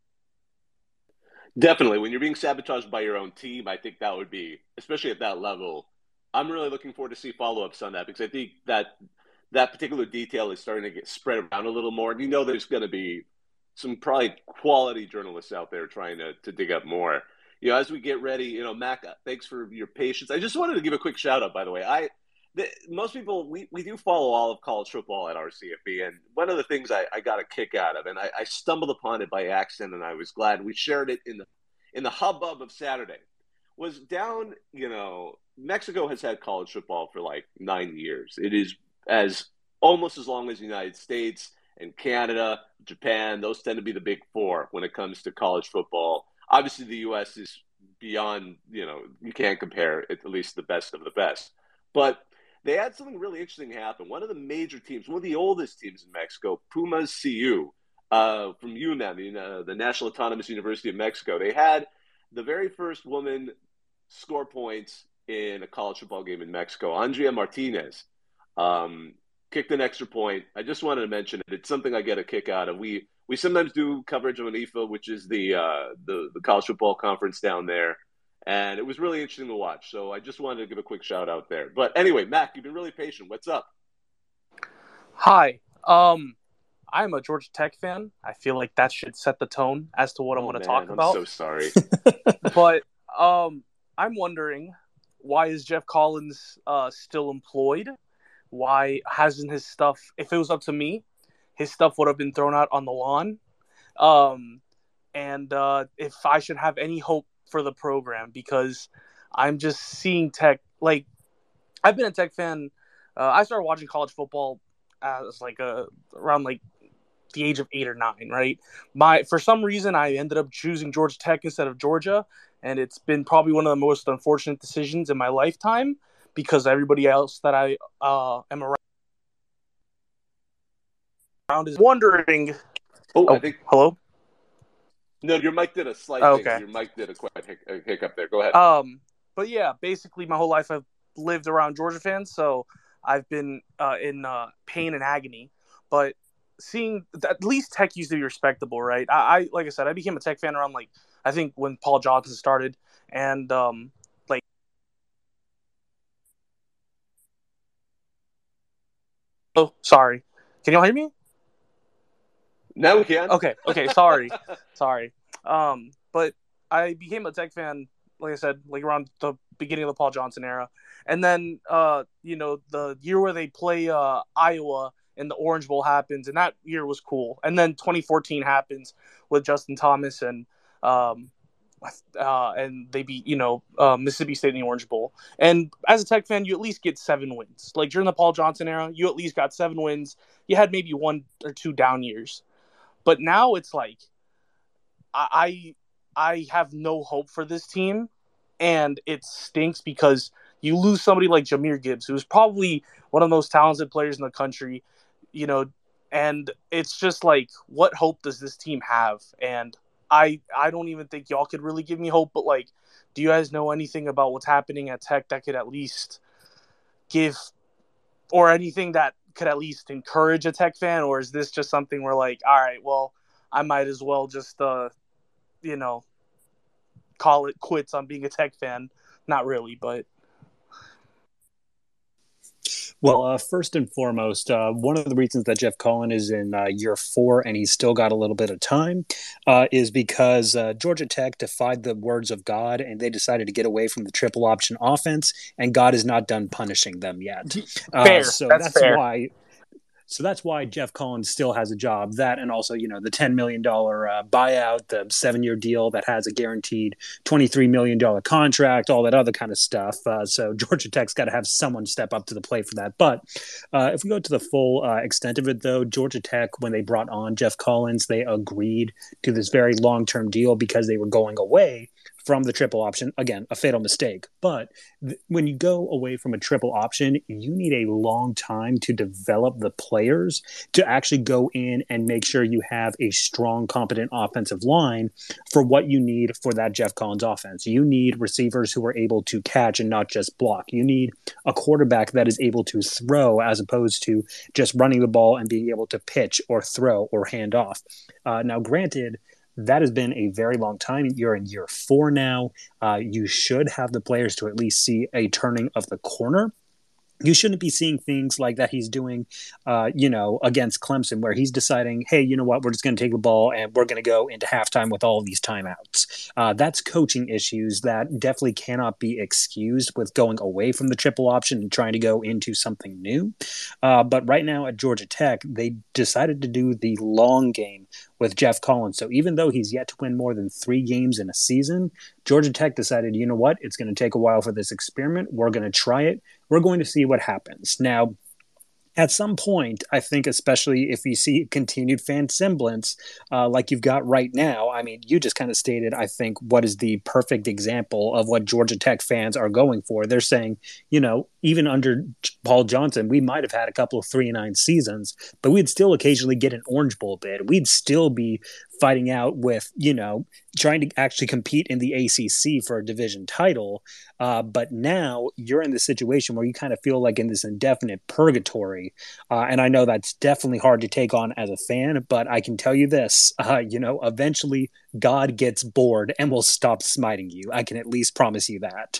Definitely, when you're being sabotaged by your own team, I think that would be, especially at that level. I'm really looking forward to see follow-ups on that because I think that particular detail is starting to get spread around a little more. And there's going to be some probably quality journalists out there trying to dig up more. As we get ready, Mac, thanks for your patience. I just wanted to give a quick shout out, by the way. Most people, we do follow all of college football at RCFB, and one of the things I got a kick out of, and I stumbled upon it by accident, and I was glad we shared it in the hubbub of Saturday, was down, Mexico has had college football for like 9 years. It is almost as long as the United States and Canada, Japan. Those tend to be the big four when it comes to college football. Obviously, the U.S. is beyond, you can't compare, at least the best of the best. But they had something really interesting happen. One of the major teams, one of the oldest teams in Mexico, Pumas CU, from UNAM, the National Autonomous University of Mexico, they had the very first woman score points in a college football game in Mexico. Andrea Martinez kicked an extra point. I just wanted to mention it. It's something I get a kick out of. We sometimes do coverage on IFA, which is the college football conference down there. And it was really interesting to watch. So I just wanted to give a quick shout out there. But anyway, Mac, you've been really patient. What's up? Hi. I'm a Georgia Tech fan. I feel like that should set the tone as to what I'm going to talk about. I'm so sorry. But I'm wondering, why is Jeff Collins still employed? Why hasn't his stuff, if it was up to me, his stuff would have been thrown out on the lawn? And if I should have any hope for the program, because I'm just seeing Tech, like, I've been a Tech fan. I started watching college football as like around like the age of 8 or 9, right? For some reason, I ended up choosing Georgia Tech instead of Georgia, and it's been probably one of the most unfortunate decisions in my lifetime because everybody else that I am around is wondering. I think. Hello? No, your mic did a slight Okay. Your mic did a quick hiccup there. Go ahead. But yeah, basically my whole life I've lived around Georgia fans, so I've been in pain and agony. But seeing at least Tech used to be respectable, right? I like I said, I became a Tech fan around I think when Paul Johnson started, and oh, sorry, can y'all hear me? Now we can. Okay, sorry. But I became a Tech fan, like I said, like around the beginning of the Paul Johnson era. And then, the year where they play Iowa and the Orange Bowl happens, and that year was cool. And then 2014 happens with Justin Thomas, and they beat, Mississippi State in the Orange Bowl. And as a Tech fan, you at least get 7 wins. Like during the Paul Johnson era, you at least got 7 wins. You had maybe 1 or 2 down years. But now it's like I have no hope for this team, and it stinks because you lose somebody like Jahmyr Gibbs, who's probably one of the most talented players in the country, and it's just like, what hope does this team have? And I don't even think y'all could really give me hope, but like, do you guys know anything about what's happening at Tech that could at least give, or anything that could at least encourage a Tech fan? Or is this just something where like, all right, well, I might as well just, call it quits on being a Tech fan? Not really, but. Well, first and foremost, one of the reasons that Jeff Collins is in year 4 and he's still got a little bit of time is because Georgia Tech defied the words of God and they decided to get away from the triple option offense, and God is not done punishing them yet. Fair. So that's fair. So that's why Jeff Collins still has a job. That and also, the $10 million buyout, the 7-year deal that has a guaranteed $23 million contract, all that other kind of stuff. So Georgia Tech's got to have someone step up to the plate for that. But if we go to the full extent of it, though, Georgia Tech, when they brought on Jeff Collins, they agreed to this very long-term deal because they were going away from the triple option. Again, a fatal mistake. But when you go away from a triple option, you need a long time to develop the players to actually go in and make sure you have a strong, competent offensive line for what you need for that Jeff Collins offense. You need receivers who are able to catch and not just block. You need a quarterback that is able to throw as opposed to just running the ball and being able to pitch or throw or hand off. Now, granted, that has been a very long time. You're in year 4 now. You should have the players to at least see a turning of the corner. You shouldn't be seeing things like that he's doing, against Clemson, where he's deciding, hey, you know what, we're just going to take the ball and we're going to go into halftime with all of these timeouts. That's coaching issues that definitely cannot be excused with going away from the triple option and trying to go into something new. But right now at Georgia Tech, they decided to do the long game with Jeff Collins. So even though he's yet to win more than 3 games in a season, Georgia Tech decided, you know what, it's going to take a while for this experiment. We're going to try it. We're going to see what happens. Now, at some point, I think, especially if you see continued fan semblance like you've got right now, I mean, you just kind of stated, I think, what is the perfect example of what Georgia Tech fans are going for. They're saying, even under Paul Johnson, we might have had a couple of 3-9 seasons, but we'd still occasionally get an Orange Bowl bid. We'd still be fighting out with, trying to actually compete in the ACC for a division title. But now you're in this situation where you kind of feel like in this indefinite purgatory. And I know that's definitely hard to take on as a fan, but I can tell you this, eventually God gets bored and will stop smiting you. I can at least promise you that.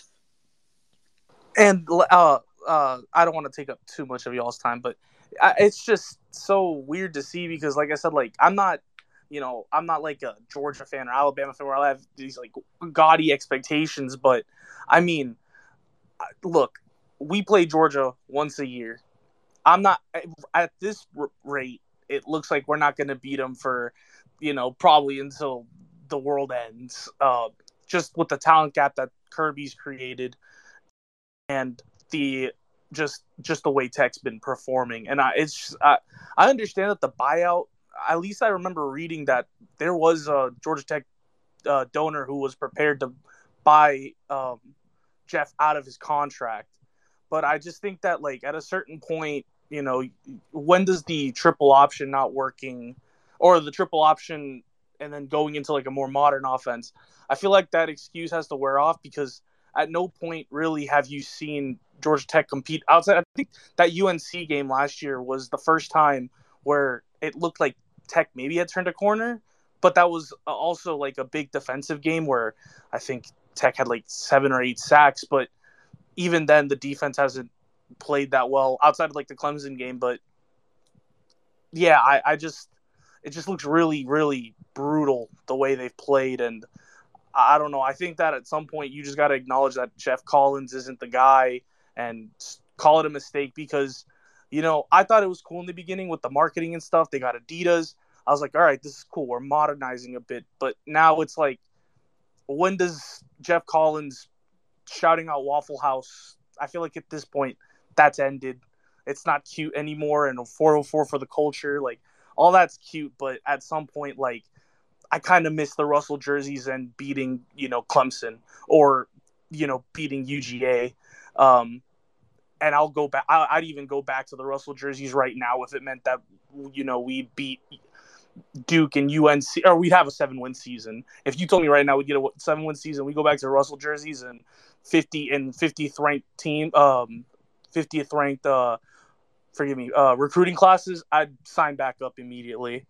And I don't want to take up too much of y'all's time, but it's just so weird to see because, like I said, like I'm not like a Georgia fan or Alabama fan where I have these like gaudy expectations. But I mean, look, we play Georgia once a year. I'm not at this rate. It looks like we're not going to beat them for, probably until the world ends. Just with the talent gap that Kirby's created. And the just the way Tech's been performing, and I understand that the buyout. At least I remember reading that there was a Georgia Tech donor who was prepared to buy Jeff out of his contract, but I just think that like at a certain point, when does the triple option not working, or the triple option and then going into like a more modern offense? I feel like that excuse has to wear off because at no point really have you seen Georgia Tech compete outside. I think that UNC game last year was the first time where it looked like Tech maybe had turned a corner, but that was also like a big defensive game where I think Tech had like 7 or 8 sacks, but even then the defense hasn't played that well outside of like the Clemson game. But yeah, it just looks really, really brutal the way they've played, and I don't know. I think that at some point you just got to acknowledge that Jeff Collins isn't the guy and call it a mistake because, I thought it was cool in the beginning with the marketing and stuff. They got Adidas. I was like, all right, this is cool. We're modernizing a bit. But now it's like, when does Jeff Collins shouting out Waffle House? I feel like at this point that's ended. It's not cute anymore. And 404 for the culture, like all that's cute. But at some point, like, I kind of miss the Russell jerseys and beating, Clemson or, beating UGA. And I'll go back. I'd even go back to the Russell jerseys right now if it meant that, we beat Duke and UNC, or we'd have a 7-win season. If you told me right now we'd get a 7-win season, we go back to Russell jerseys and 50th ranked team, 50th ranked, recruiting classes, I'd sign back up immediately.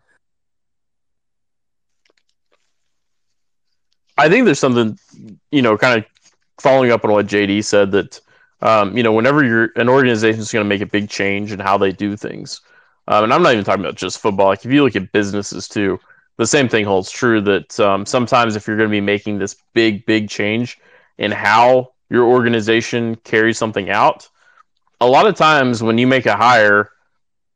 I think there's something, kind of following up on what JD said that, whenever an organization is going to make a big change in how they do things, and I'm not even talking about just football. Like if you look at businesses too, the same thing holds true that sometimes if you're going to be making this big, big change in how your organization carries something out, a lot of times when you make a hire,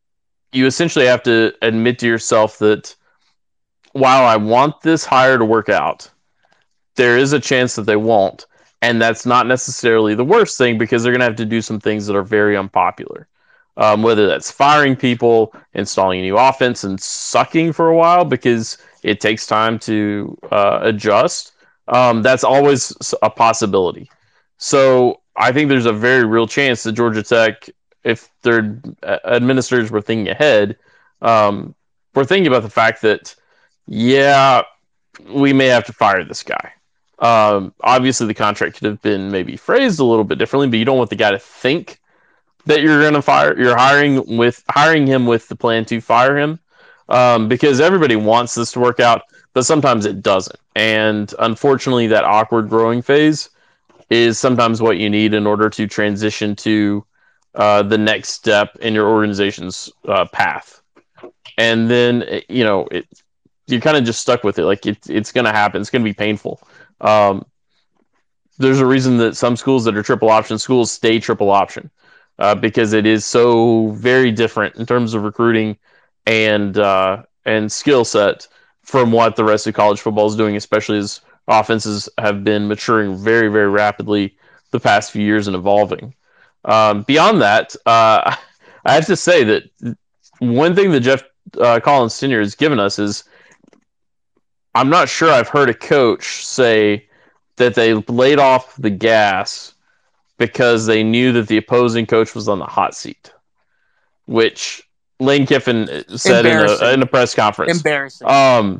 you essentially have to admit to yourself that while I want this hire to work out, there is a chance that they won't. And that's not necessarily the worst thing because they're going to have to do some things that are very unpopular. Whether that's firing people, installing a new offense, and sucking for a while because it takes time to adjust. That's always a possibility. So I think there's a very real chance that Georgia Tech, if their administrators were thinking ahead, were thinking about the fact that, yeah, we may have to fire this guy. Obviously, the contract could have been maybe phrased a little bit differently, but you don't want the guy to think that you're going to fire. You're hiring him with the plan to fire him, because everybody wants this to work out, but sometimes it doesn't. And unfortunately, that awkward growing phase is sometimes what you need in order to transition to the next step in your organization's path. And then you're kind of just stuck with it. Like it's going to happen. It's going to be painful. There's a reason that some schools that are triple option schools stay triple option, because it is so very different in terms of recruiting and skill set from what the rest of college football is doing, especially as offenses have been maturing very, very rapidly the past few years and evolving. Beyond that, I have to say that one thing that Jeff Collins Sr. has given us is, I'm not sure I've heard a coach say that they laid off the gas because they knew that the opposing coach was on the hot seat, which Lane Kiffin said in a press conference. Embarrassing.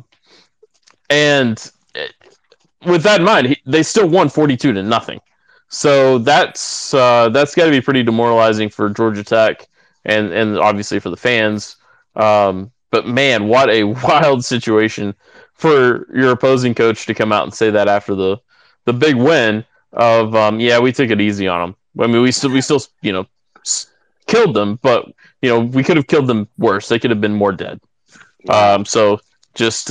And with that in mind, they still won 42-0. So that's got to be pretty demoralizing for Georgia Tech and obviously for the fans. But man, what a wild situation for your opposing coach to come out and say that after the big win of we took it easy on them. I mean, we still killed them, but we could have killed them worse. They could have been more dead. So just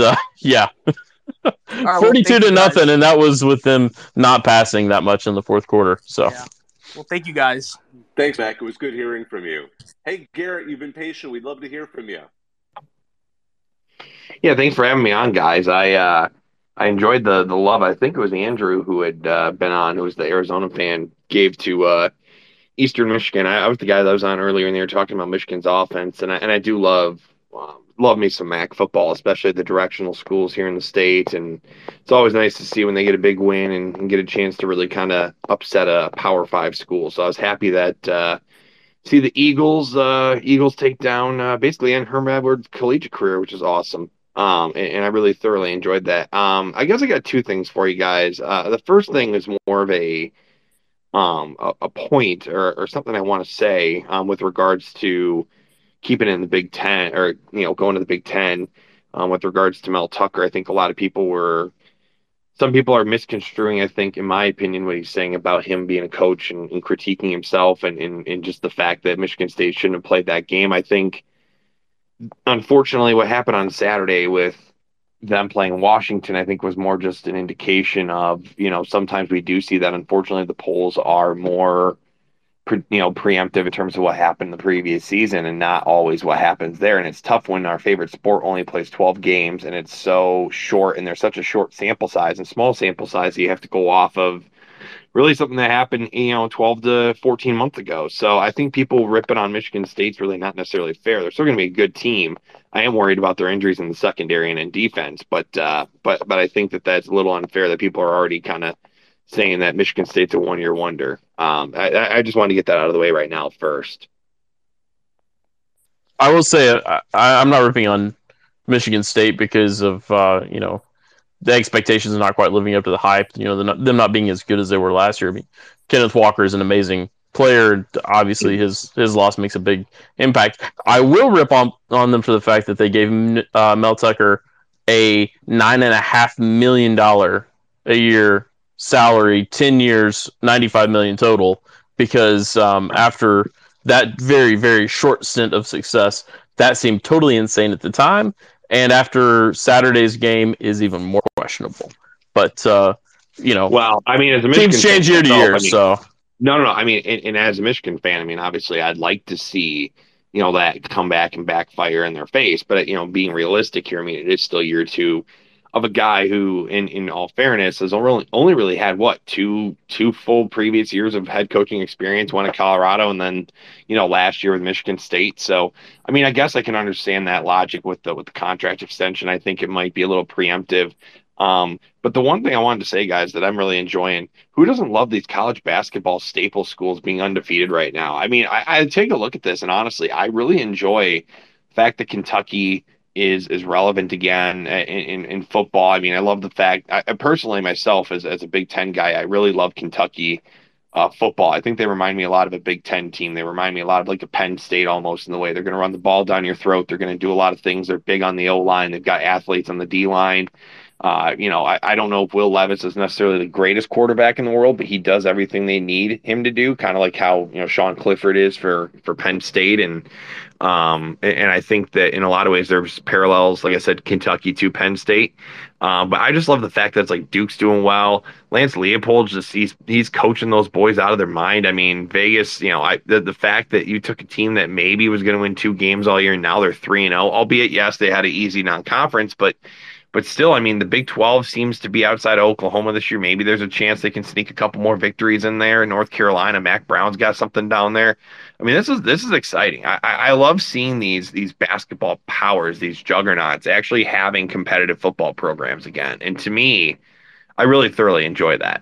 42-0, and that was with them not passing that much in the fourth quarter. So, well, thank you guys. Thanks, Mac. It was good hearing from you. Hey, Garrett, you've been patient. We'd love to hear from you. Yeah, thanks for having me on, guys. I enjoyed the love. I think it was Andrew who had been on, who was the Arizona fan, gave to Eastern Michigan. I was the guy that was on earlier, and they were talking about Michigan's offense, and I do love me some MAC football, especially the directional schools here in the state. And it's always nice to see when they get a big win and get a chance to really kind of upset a Power 5 school. So I was happy that see the Eagles take down basically end Herm Edwards' collegiate career, which is awesome. And I really thoroughly enjoyed that. I guess I got two things for you guys. The first thing is more of a point or something I want to say with regards to keeping it in the Big Ten, or going to the Big Ten with regards to Mel Tucker. I think a lot of some people are misconstruing, I think, in my opinion, what he's saying about him being a coach and critiquing himself and just the fact that Michigan State shouldn't have played that game. I think, unfortunately, what happened on Saturday with them playing Washington, I think, was more just an indication of, sometimes we do see that, unfortunately, the polls are more preemptive in terms of what happened the previous season and not always what happens there. And it's tough when our favorite sport only plays 12 games and it's so short and there's such a short sample size and small sample size that you have to go off of really something that happened 12 to 14 months ago. So I think people ripping on Michigan State's really not necessarily fair. They're still going to be a good team. I am worried about their injuries in the secondary and in defense, but I think that that's a little unfair that people are already kind of saying that Michigan State's a one-year wonder. I just wanted to get that out of the way right now first. I will say I'm not ripping on Michigan State because of the expectations are not quite living up to the hype. Them not being as good as they were last year. I mean, Kenneth Walker is an amazing player. Obviously, his loss makes a big impact. I will rip on them for the fact that they gave Mel Tucker a $9.5 million a year salary, 10 years, $95 million total, because after that very, very short stint of success, that seemed totally insane at the time. And after Saturday's game is even more questionable. But, well, I mean, as a Michigan teams change year to year, so. No. I mean, and as a Michigan fan, I mean, obviously I'd like to see that come back and backfire in their face. But, being realistic here, I mean, it is still year two of a guy who, in all fairness, has only really had two full previous years of head coaching experience, one at Colorado and then, last year with Michigan State. So, I mean, I guess I can understand that logic with the contract extension. I think it might be a little preemptive. But the one thing I wanted to say, guys, that I'm really enjoying, who doesn't love these college basketball staple schools being undefeated right now? I mean, I take a look at this, and honestly, I really enjoy the fact that Kentucky is relevant again in football. I mean, I love the fact, I personally myself, as a Big Ten guy, I really love Kentucky football. I think they remind me a lot of a Big Ten team. They remind me a lot of like a Penn State almost, in the way they're going to run the ball down your throat. They're going to do a lot of things. They're big on the O line. They've got athletes on the D line. I don't know if Will Levis is necessarily the greatest quarterback in the world, but he does everything they need him to do, kind of like how, Sean Clifford is for Penn State. And I think that in a lot of ways there's parallels, like I said, Kentucky to Penn State. But I just love the fact that it's like Duke's doing well. Lance Leopold, he's coaching those boys out of their mind. I mean, Vegas, the fact that you took a team that maybe was going to win 2 games all year, and now they're 3-0, albeit, yes, they had an easy non-conference, but still, I mean, the Big 12 seems to be outside of Oklahoma this year. Maybe there's a chance they can sneak a couple more victories in there. North Carolina, Mac Brown's got something down there. I mean, this is exciting. I love seeing these basketball powers, these juggernauts, actually having competitive football programs again. And to me, I really thoroughly enjoy that.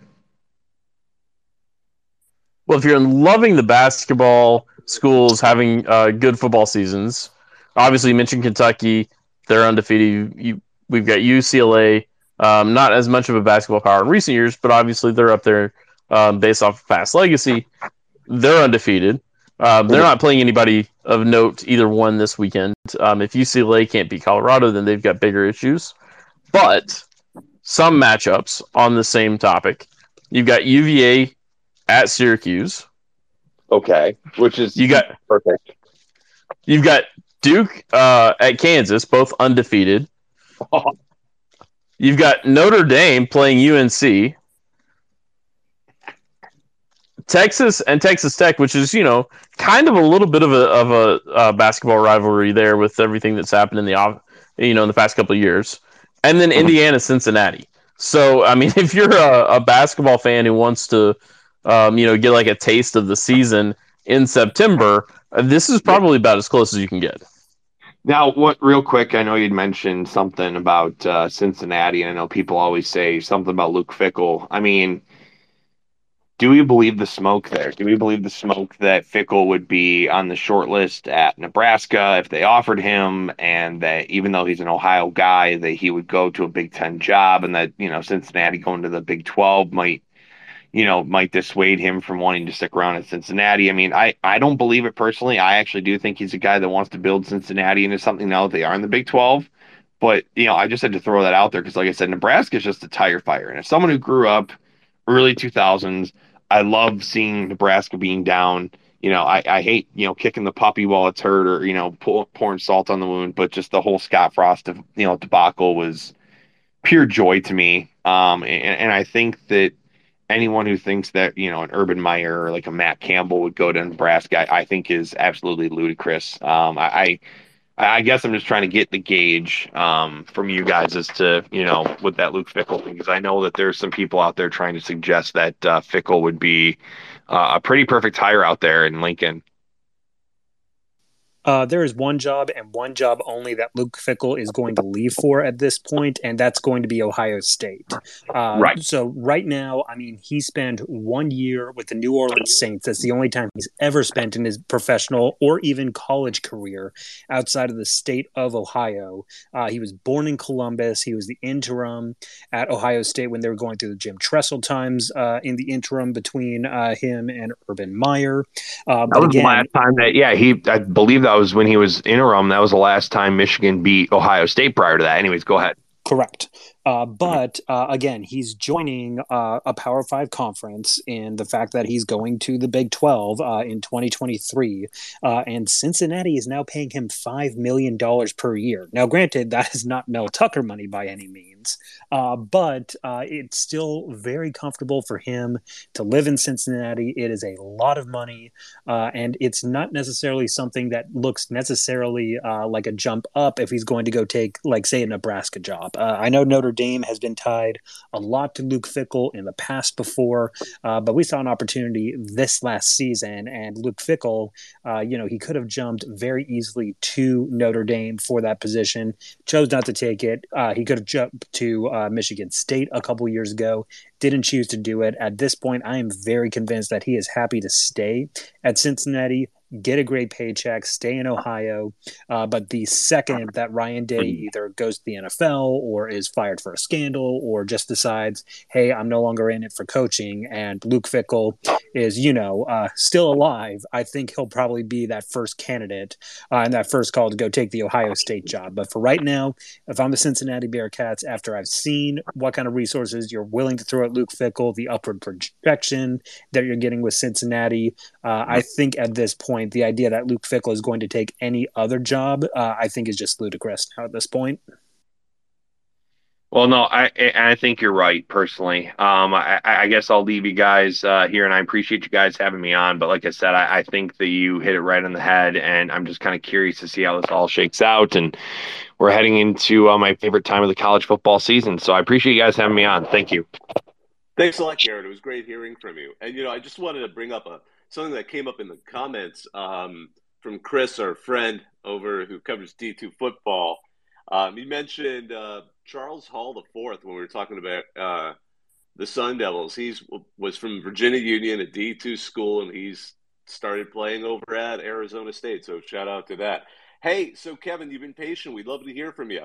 Well, if you're loving the basketball schools having good football seasons, obviously you mentioned Kentucky, they're undefeated. We've got UCLA, not as much of a basketball power in recent years, but obviously they're up there based off of past legacy. They're undefeated. They're not playing anybody of note, either one, this weekend. If UCLA can't beat Colorado, then they've got bigger issues. But some matchups on the same topic. You've got UVA at Syracuse. Okay, which is perfect. You've got Duke at Kansas, both undefeated. You've got Notre Dame playing UNC. Texas and Texas Tech, which is, kind of a little bit of a basketball rivalry there with everything that's happened in the past couple of years. And then Indiana, Cincinnati. So, I mean, if you're a basketball fan who wants to, get like a taste of the season in September, this is probably about as close as you can get. Now, real quick, I know you'd mentioned something about Cincinnati, and I know people always say something about Luke Fickell. I mean, do we believe the smoke there? Do we believe the smoke that Fickell would be on the short list at Nebraska if they offered him, and that even though he's an Ohio guy, that he would go to a Big Ten job, and that, Cincinnati going to the Big 12 might dissuade him from wanting to stick around in Cincinnati? I mean, I don't believe it personally. I actually do think he's a guy that wants to build Cincinnati into something now that they are in the Big 12. But, I just had to throw that out there because, like I said, Nebraska is just a tire fire. And as someone who grew up early 2000s, I love seeing Nebraska being down. I hate, kicking the puppy while it's hurt, or, pouring salt on the wound. But just the whole Scott Frost, debacle was pure joy to me. And I think that anyone who thinks that, an Urban Meyer or like a Matt Campbell would go to Nebraska, I think is absolutely ludicrous. I guess I'm just trying to get the gauge from you guys as to, with that Luke Fickell thing, because I know that there's some people out there trying to suggest that Fickell would be a pretty perfect hire out there in Lincoln. There is one job and one job only that Luke Fickell is going to leave for at this point, and that's going to be Ohio State. Right. So right now, I mean, he spent 1 year with the New Orleans Saints. That's the only time he's ever spent in his professional or even college career outside of the state of Ohio. He was born in Columbus. He was the interim at Ohio State when they were going through the Jim Tressel times in the interim between him and Urban Meyer. That was the last time that, I believe that was when he was interim. That was the last time Michigan beat Ohio State prior to that. Anyways, go ahead. Correct. But again, he's joining a Power 5 conference in the fact that he's going to the Big 12 in 2023. And Cincinnati is now paying him $5 million per year. Now, granted, that is not Mel Tucker money by any means, but it's still very comfortable for him to live in Cincinnati. It is a lot of money, and it's not necessarily something that looks necessarily like a jump up if he's going to go take, like, say, a Nebraska job. I know Notre Dame has been tied a lot to Luke Fickell in the past before, but we saw an opportunity this last season, and Luke Fickell, he could have jumped very easily to Notre Dame for that position, chose not to take it. He could have jumped to Michigan State a couple years ago, didn't choose to do it. At this point, I am very convinced that he is happy to stay at Cincinnati, get a great paycheck, stay in Ohio. But the second that Ryan Day either goes to the NFL or is fired for a scandal or just decides, hey, I'm no longer in it for coaching, and Luke Fickell is, still alive, I think he'll probably be that first candidate and that first call to go take the Ohio State job. But for right now, if I'm the Cincinnati Bearcats, after I've seen what kind of resources you're willing to throw at Luke Fickell, the upward projection that you're getting with Cincinnati, I think at this point, the idea that Luke Fickell is going to take any other job, I think is just ludicrous now at this point. Well, no, I think you're right, personally. I guess I'll leave you guys here, and I appreciate you guys having me on. But like I said, I think that you hit it right on the head, and I'm just kind of curious to see how this all shakes out. And we're heading into my favorite time of the college football season. So I appreciate you guys having me on. Thank you. Thanks a lot, Garrett. It was great hearing from you. And, I just wanted to bring up something that came up in the comments from Chris, our friend over who covers D2 football. He mentioned Charles Hall IV when we were talking about the Sun Devils. He was from Virginia Union, a D2 school, and he's started playing over at Arizona State. So shout out to that. Hey, so Kevin, you've been patient. We'd love to hear from you.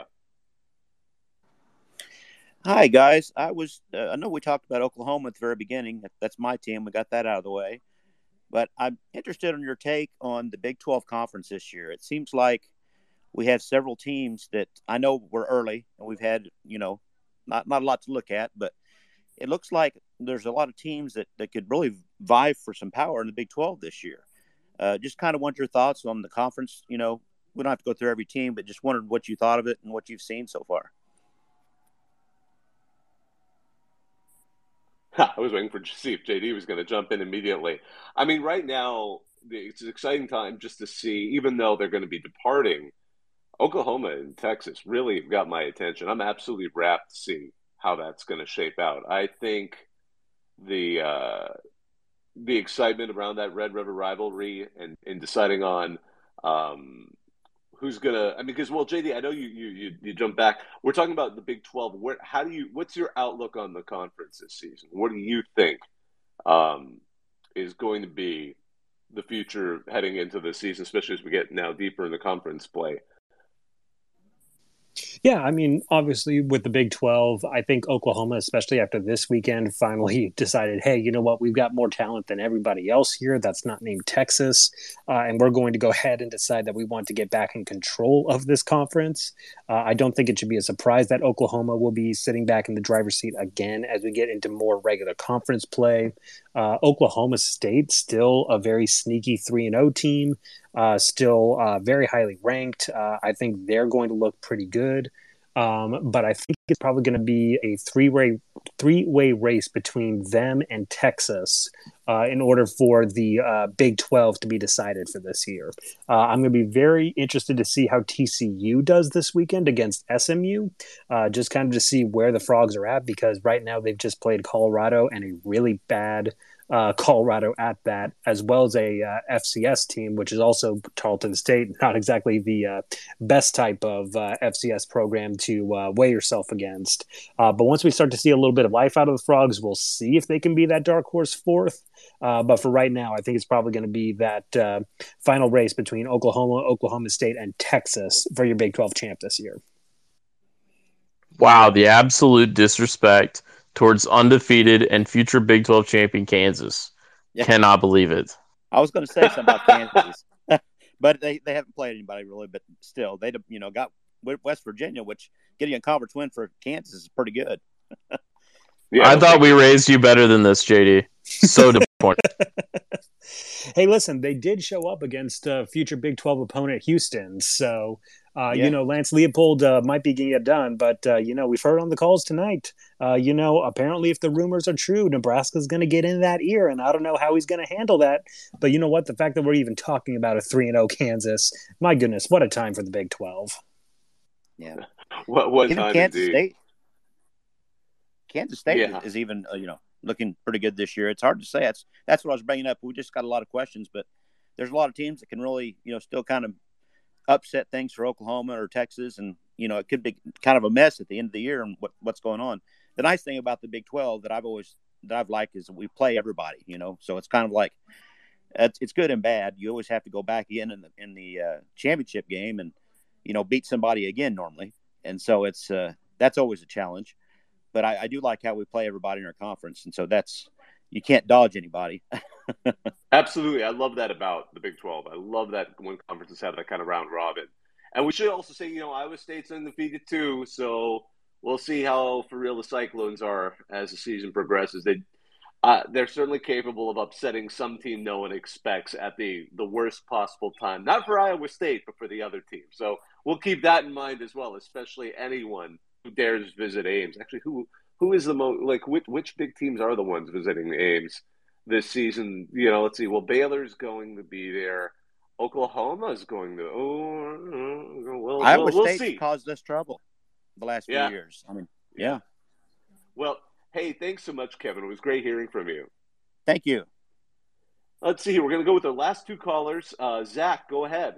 Hi, guys. I know we talked about Oklahoma at the very beginning. That's my team. We got that out of the way. But I'm interested in your take on the Big 12 conference this year. It seems like we have several teams that I know we're early and we've had, not a lot to look at, but it looks like there's a lot of teams that could really vie for some power in the Big 12 this year. Just kind of want your thoughts on the conference. We don't have to go through every team, but just wondered what you thought of it and what you've seen so far. I was waiting to see if JD was going to jump in immediately. I mean, right now, it's an exciting time just to see, even though they're going to be departing, Oklahoma and Texas really have got my attention. I'm absolutely rapt to see how that's going to shape out. I think the excitement around that Red River rivalry and deciding on who's gonna. I mean, because JD, I know you jump back. We're talking about the Big 12. What's your outlook on the conference this season? What do you think is going to be the future heading into the season, especially as we get now deeper in the conference play? Yeah, I mean, obviously with the Big 12, I think Oklahoma, especially after this weekend, finally decided, hey, you know what? We've got more talent than everybody else here that's not named Texas, and we're going to go ahead and decide that we want to get back in control of this conference. I don't think it should be a surprise that Oklahoma will be sitting back in the driver's seat again as we get into more regular conference play. Oklahoma State, still a very sneaky 3-0 team. Still very highly ranked. I think they're going to look pretty good. But I think it's probably going to be a three-way race between them and Texas in order for the Big 12 to be decided for this year. I'm going to be very interested to see how TCU does this weekend against SMU, just kind of to see where the Frogs are at, because right now they've just played Colorado and a really bad Colorado at that, as well as a FCS team, which is also Tarleton State, not exactly the best type of FCS program to weigh yourself against. But once we start to see a little bit of life out of the Frogs, we'll see if they can be that dark horse fourth. But for right now, I think it's probably going to be that final race between Oklahoma, Oklahoma State, and Texas for your Big 12 champ this year. Wow, the absolute disrespect towards undefeated and future Big 12 champion Kansas. Yeah. Cannot believe it. I was going to say something about Kansas, but they haven't played anybody really. But still, they got West Virginia, which getting a conference win for Kansas is pretty good. Yeah, I thought we raised you better than this, JD. So disappointed. Hey, listen, they did show up against future Big 12 opponent Houston. So, Lance Leopold might be getting it done. But, we've heard on the calls tonight, apparently if the rumors are true, Nebraska's going to get in that ear. And I don't know how he's going to handle that. But you know what? The fact that we're even talking about a 3-0 Kansas, my goodness, what a time for the Big 12. Yeah. What time Kansas indeed. State? Kansas State is even, looking pretty good this year. It's hard to say. That's what I was bringing up. We just got a lot of questions, but there's a lot of teams that can really, still kind of upset things for Oklahoma or Texas, and it could be kind of a mess at the end of the year and what's going on. The nice thing about the Big 12 that I've liked is we play everybody. So it's kind of like it's good and bad. You always have to go back in the championship game and beat somebody again normally, and so it's that's always a challenge. But I do like how we play everybody in our conference, and so you can't dodge anybody. Absolutely. I love that about the Big 12. I love that when conferences have that kind of round robin. And we should also say, Iowa State's undefeated too, so we'll see how for real the Cyclones are as the season progresses. They're certainly capable of upsetting some team no one expects at the worst possible time. Not for Iowa State, but for the other team. So we'll keep that in mind as well, especially anyone who dares visit Ames. Actually, who is the most which big teams are the ones visiting Ames this season? Let's see. Well, Baylor's going to be there. Oklahoma's going to. Iowa we'll State's see. caused us trouble the last few years. I mean, yeah. Well, hey, thanks so much, Kevin. It was great hearing from you. Thank you. Let's see. We're going to go with our last two callers. Zach, go ahead.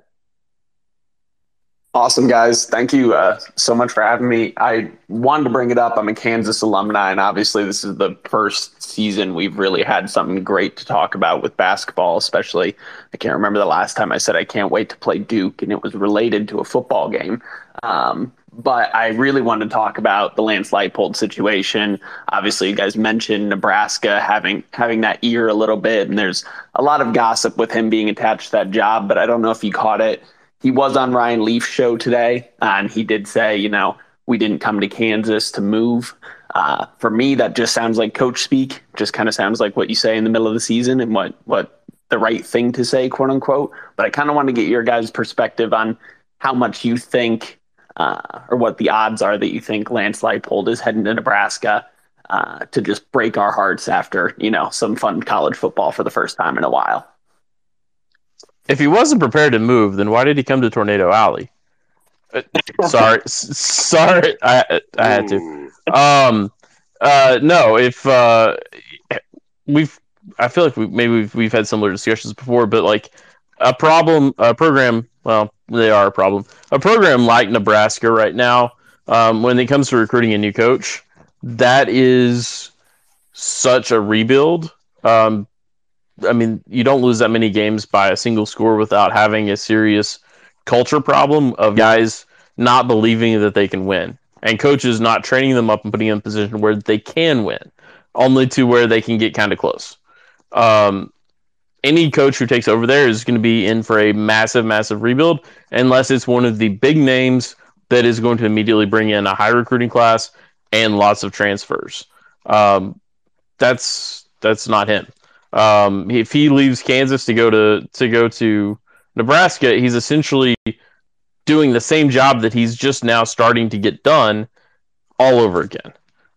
Awesome, guys. Thank you so much for having me. I wanted to bring it up. I'm a Kansas alumni, and obviously this is the first season we've really had something great to talk about with basketball, especially. I can't remember the last time I said I can't wait to play Duke, and it was related to a football game. But I really wanted to talk about the Lance Leipold situation. Obviously, you guys mentioned Nebraska having that ear a little bit, and there's a lot of gossip with him being attached to that job, but I don't know if you caught it. He was on Ryan Leaf's show today, and he did say, we didn't come to Kansas to move. For me, that just sounds like coach speak. Just kind of sounds like what you say in the middle of the season and what the right thing to say, quote unquote. But I kind of want to get your guys' perspective on how much you think or what the odds are that you think Lance Leipold is heading to Nebraska to just break our hearts after, some fun college football for the first time in a while. If he wasn't prepared to move, then why did he come to Tornado Alley? Sorry, I had to. No, if I feel like we've had similar discussions before, but like a program. Well, they are a problem. A program like Nebraska right now, when it comes to recruiting a new coach, that is such a rebuild. I mean, you don't lose that many games by a single score without having a serious culture problem of guys not believing that they can win and coaches not training them up and putting them in a position where they can win, only to where they can get kind of close. Any coach who takes over there is going to be in for a massive, massive rebuild unless it's one of the big names that is going to immediately bring in a high recruiting class and lots of transfers. That's not him. If he leaves Kansas to go to Nebraska, he's essentially doing the same job that he's just now starting to get done all over again.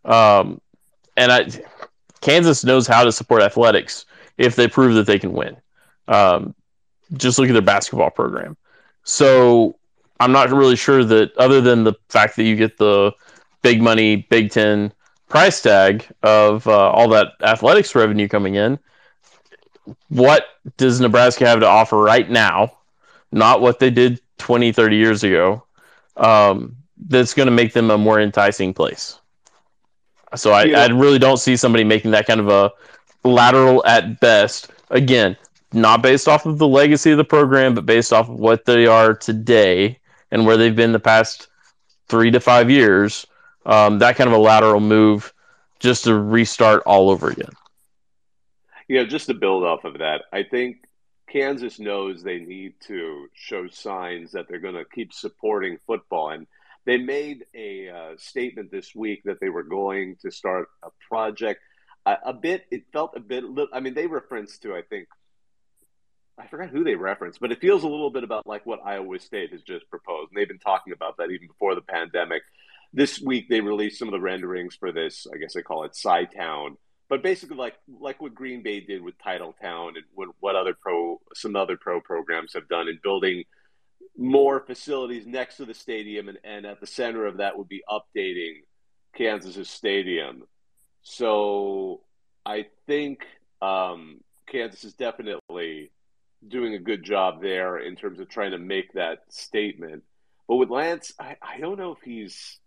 Kansas knows how to support athletics if they prove that they can win. Just look at their basketball program. So I'm not really sure that, other than the fact that you get the big money Big Ten price tag of all that athletics revenue coming in, what does Nebraska have to offer right now, not what they did 20, 30 years ago, that's going to make them a more enticing place? So I really don't see somebody making that kind of a lateral at best. Again, not based off of the legacy of the program, but based off of what they are today and where they've been the past 3 to 5 years. That kind of a lateral move just to restart all over again. Just to build off of that, I think Kansas knows they need to show signs that they're going to keep supporting football. And they made a statement this week that they were going to start a project. It felt a bit, I mean, they referenced to, I think, I forgot who they referenced, but it feels a little bit about like what Iowa State has just proposed. And they've been talking about that even before the pandemic. This week, they released some of the renderings for this, I guess they call it Chi-Town. But basically, like what Green Bay did with Titletown and what some other pro programs have done in building more facilities next to the stadium, and at the center of that would be updating Kansas's stadium. So I think Kansas is definitely doing a good job there in terms of trying to make that statement. But with Lance, I don't know if he's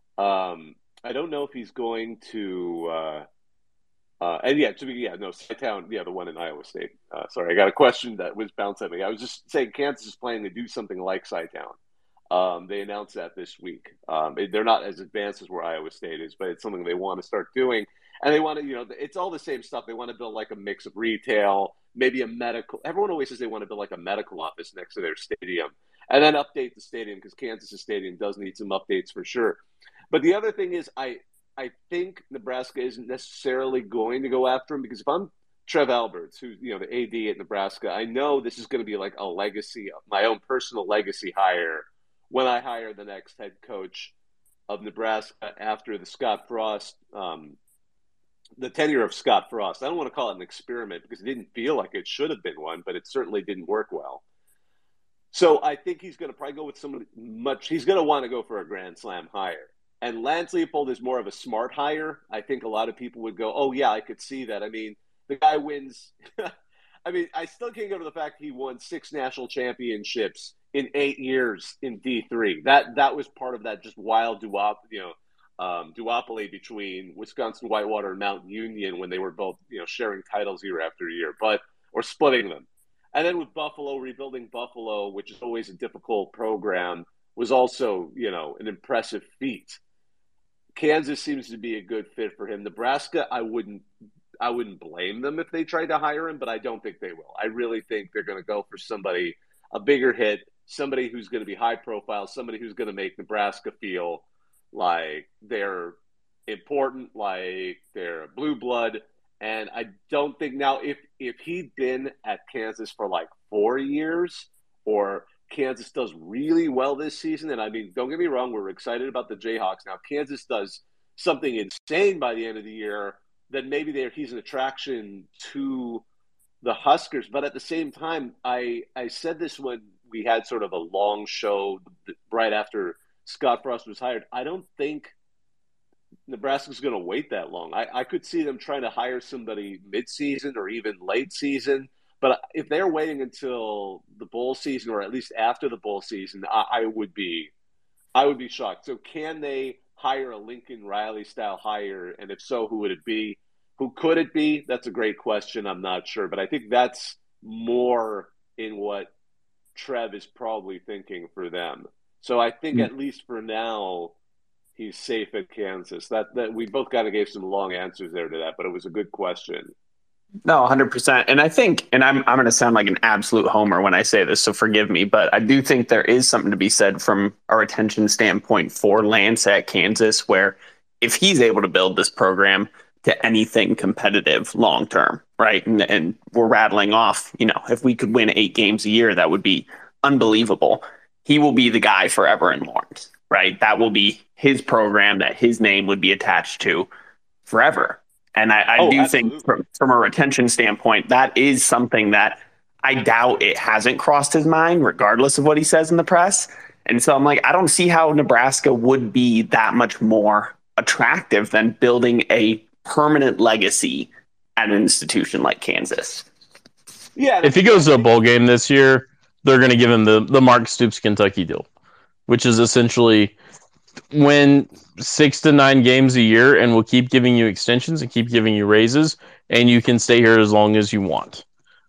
going to. Chi-Town, the one in Iowa State. Sorry, I got a question that was bounced at me. I was just saying Kansas is planning to do something like Chi-Town. They announced that this week. They're not as advanced as where Iowa State is, but it's something they want to start doing. And they want to, it's all the same stuff. They want to build like a mix of retail, maybe a medical. Everyone always says they want to build like a medical office next to their stadium, and then update the stadium because Kansas' stadium does need some updates for sure. But the other thing is, I think Nebraska isn't necessarily going to go after him, because if I'm Trev Alberts, who's the AD at Nebraska, I know this is going to be like a legacy, my own personal legacy hire when I hire the next head coach of Nebraska after the Scott Frost, the tenure of Scott Frost. I don't want to call it an experiment because it didn't feel like it should have been one, but it certainly didn't work well. So I think he's going to probably go with somebody he's going to want to go for a Grand Slam hire. And Lance Leipold is more of a smart hire. I think a lot of people would go, oh, yeah, I could see that. I mean, the guy wins. I mean, I still can't go to the fact he won 6 national championships in 8 years in D3. That was part of that just wild duopoly between Wisconsin Whitewater and Mount Union when they were both, sharing titles year after year, or splitting them. And then with Buffalo, rebuilding Buffalo, which is always a difficult program, was also, an impressive feat. Kansas seems to be a good fit for him. Nebraska, I wouldn't blame them if they tried to hire him, but I don't think they will. I really think they're going to go for somebody, a bigger hit, somebody who's going to be high profile, somebody who's going to make Nebraska feel like they're important, like they're blue blood. And I don't think now if he'd been at Kansas for like 4 years, or Kansas does really well this season, and I mean, don't get me wrong, we're excited about the Jayhawks. Now, Kansas does something insane by the end of the year, then maybe he's an attraction to the Huskers. But at the same time, I said this when we had sort of a long show right after Scott Frost was hired. I don't think Nebraska's going to wait that long. I could see them trying to hire somebody mid-season or even late season. But if they're waiting until the bowl season, or at least after the bowl season, I would be shocked. So can they hire a Lincoln Riley style hire? And if so, who would it be? Who could it be? That's a great question. I'm not sure. But I think that's more in what Trev is probably thinking for them. So I think at least for now, he's safe at Kansas. That we both kind of gave some long answers there to that, but it was a good question. No, 100%. And I think, and I'm going to sound like an absolute homer when I say this, so forgive me, but I do think there is something to be said from a retention standpoint for Lance at Kansas, where if he's able to build this program to anything competitive long term, right? And we're rattling off, if we could win 8 games a year, that would be unbelievable. He will be the guy forever in Lawrence, right? That will be his program that his name would be attached to forever. And I do think from a retention standpoint, that is something that I doubt it hasn't crossed his mind, regardless of what he says in the press. And so I'm like, I don't see how Nebraska would be that much more attractive than building a permanent legacy at an institution like Kansas. Yeah. If he goes to a bowl game this year, they're going to give him the Mark Stoops Kentucky deal, which is essentially win 6 to 9 games a year, and we'll keep giving you extensions and keep giving you raises, and you can stay here as long as you want.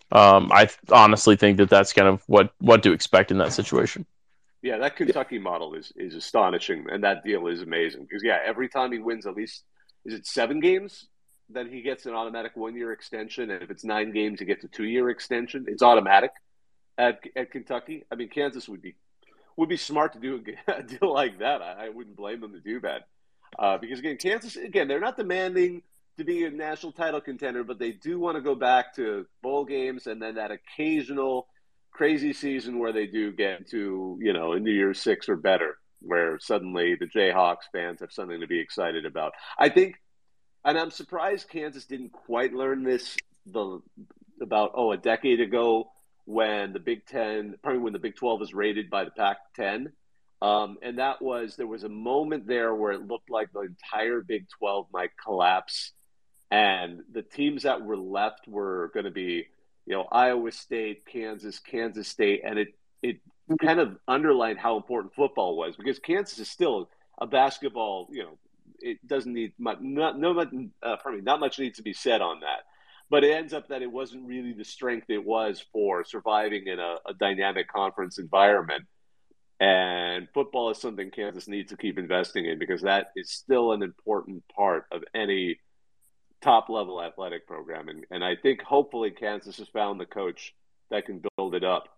I honestly think that's kind of what to expect in that situation. Yeah, that Kentucky model is astonishing, and that deal is amazing because every time he wins at least, is it 7 games? then he gets an automatic 1-year extension. And if it's 9 games, he gets a 2-year extension. It's automatic at Kentucky. I mean, Kansas would be smart to do a deal like that. I wouldn't blame them to do that. Because, again, Kansas, they're not demanding to be a national title contender, but they do want to go back to bowl games and then that occasional crazy season where they do get to, a New Year's 6 or better, where suddenly the Jayhawks fans have something to be excited about. I think, and I'm surprised Kansas didn't quite learn this about a decade ago when the Big 12 was rated by the Pac-10. And there was a moment there where it looked like the entire Big 12 might collapse. And the teams that were left were going to be, Iowa State, Kansas State. And it kind of underlined how important football was, because Kansas is still a basketball, it doesn't need much, not much needs to be said on that. But it ends up that it wasn't really the strength it was for surviving in a dynamic conference environment. And football is something Kansas needs to keep investing in, because that is still an important part of any top-level athletic program. And I think hopefully Kansas has found the coach that can build it up.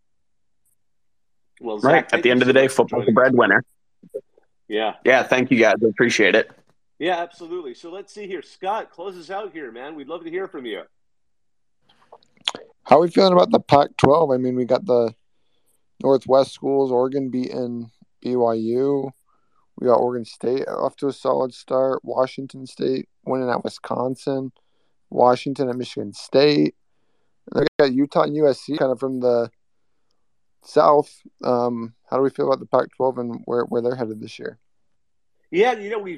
Well, Zach, right. At the end of the day, football's the breadwinner. Yeah. Yeah, thank you, guys. I appreciate it. Yeah, absolutely. So let's see here. Scott, close us out here, man. We'd love to hear from you. How are we feeling about the Pac-12? I mean, we got the Northwest schools, Oregon beating BYU. We got Oregon State off to a solid start. Washington State winning at Wisconsin. Washington at Michigan State. And we got Utah and USC kind of from the South. How do we feel about the Pac-12 and where they're headed this year? Yeah, the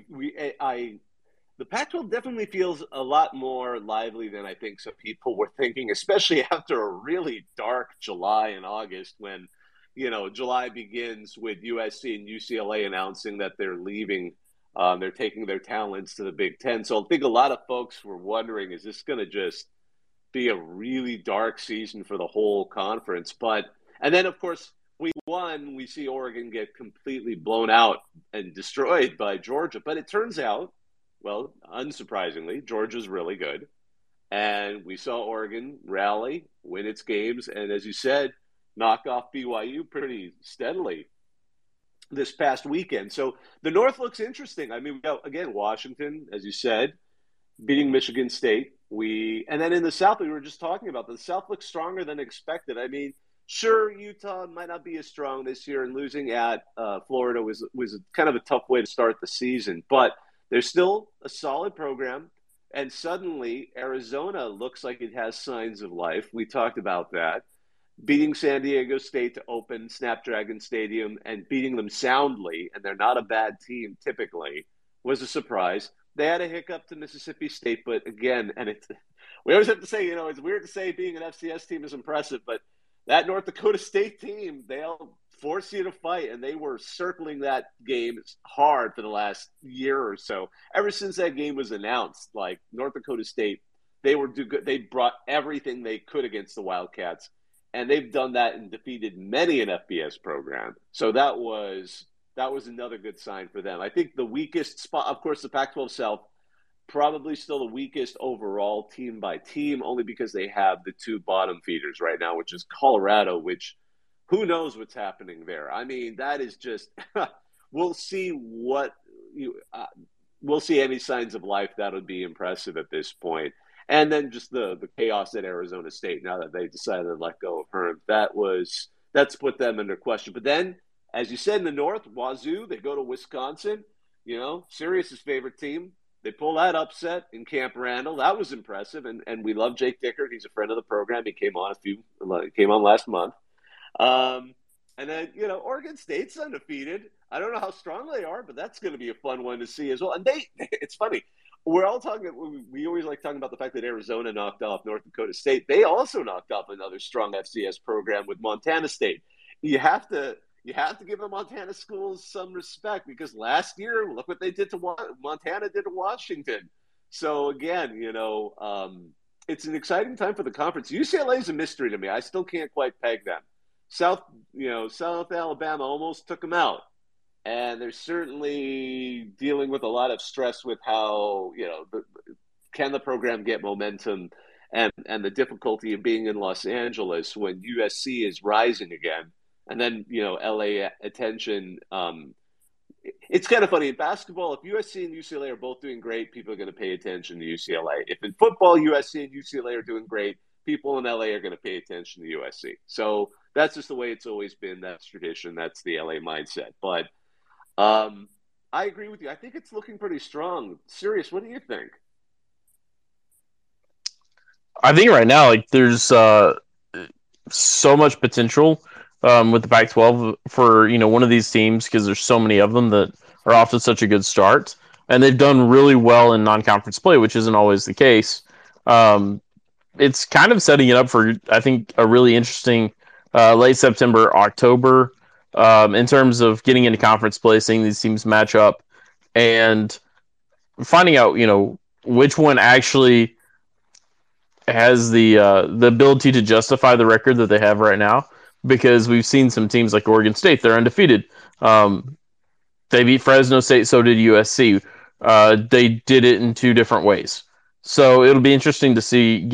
Pac-12 definitely feels a lot more lively than I think some people were thinking, especially after a really dark July and August when, July begins with USC and UCLA announcing that they're leaving. They're taking their talents to the Big Ten. So I think a lot of folks were wondering, is this going to just be a really dark season for the whole conference? And then, of course, we see Oregon get completely blown out and destroyed by Georgia. But it turns out, well, unsurprisingly, Georgia's really good. And we saw Oregon rally, win its games, and as you said, knock off BYU pretty steadily this past weekend. So the North looks interesting. I mean, we got, again, Washington, as you said, beating Michigan State. And then in the South, we were just talking about, the South looks stronger than expected. I mean, sure, Utah might not be as strong this year, and losing at Florida was kind of a tough way to start the season. But there's still a solid program, and suddenly Arizona looks like it has signs of life. We talked about that. Beating San Diego State to open Snapdragon Stadium and beating them soundly, and they're not a bad team typically, was a surprise. They had a hiccup to Mississippi State, but again, we always have to say, it's weird to say being an FCS team is impressive, but that North Dakota State team, they'll force you to fight, and they were circling that game hard for the last year or so. Ever since that game was announced, like North Dakota State, they brought everything they could against the Wildcats, and they've done that and defeated many an FBS program. So that was another good sign for them. I think the weakest spot, of course, the Pac-12 South, probably still the weakest overall team by team, only because they have the 2 bottom feeders right now, which is Colorado, which who knows what's happening there. I mean, that is just we'll see we'll see any signs of life. That would be impressive at this point. And then just the chaos at Arizona State now that they decided to let go of Herm. That's put them under question. But then, as you said, in the North, Wazoo, they go to Wisconsin, Sirius's favorite team. They pull that upset in Camp Randall. That was impressive, and we love Jake Dickert. He's a friend of the program. He came on last month. And then Oregon State's undefeated. I don't know how strong they are, but that's going to be a fun one to see as well. And it's funny. We're all talking. We always like talking about the fact that Arizona knocked off North Dakota State. They also knocked off another strong FCS program with Montana State. You have to give the Montana schools some respect, because last year, look what they did to Montana did to Washington. So again, it's an exciting time for the conference. UCLA is a mystery to me. I still can't quite peg them. South Alabama almost took them out, and they're certainly dealing with a lot of stress with how can the program get momentum, and the difficulty of being in Los Angeles when USC is rising again, and then LA attention. It's kind of funny in basketball. If USC and UCLA are both doing great, people are going to pay attention to UCLA. If in football USC and UCLA are doing great, people in LA are going to pay attention to USC. So that's just the way it's always been. That's tradition. That's the LA mindset. But I agree with you. I think it's looking pretty strong. Sirius, what do you think? I think right now, like, there's so much potential with the Pac-12 for one of these teams, because there's so many of them that are off to such a good start, and they've done really well in non-conference play, which isn't always the case. It's kind of setting it up for, I think, a really interesting late September, October in terms of getting into conference play, seeing these teams match up, and finding out which one actually has the ability to justify the record that they have right now, because we've seen some teams like Oregon State, they're undefeated. They beat Fresno State, so did USC. They did it in two different ways. So it'll be interesting to see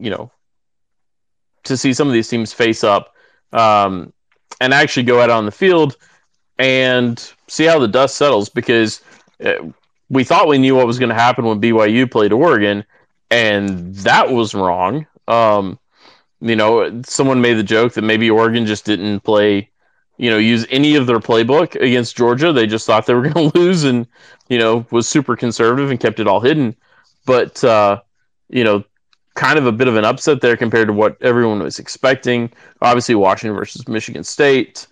to see some of these teams face up and actually go out on the field and see how the dust settles, because we thought we knew what was going to happen when BYU played Oregon, and that was wrong. Someone made the joke that maybe Oregon just didn't use any of their playbook against Georgia. They just thought they were going to lose, and was super conservative and kept it all hidden. But kind of a bit of an upset there compared to what everyone was expecting. Obviously, Washington versus Michigan State,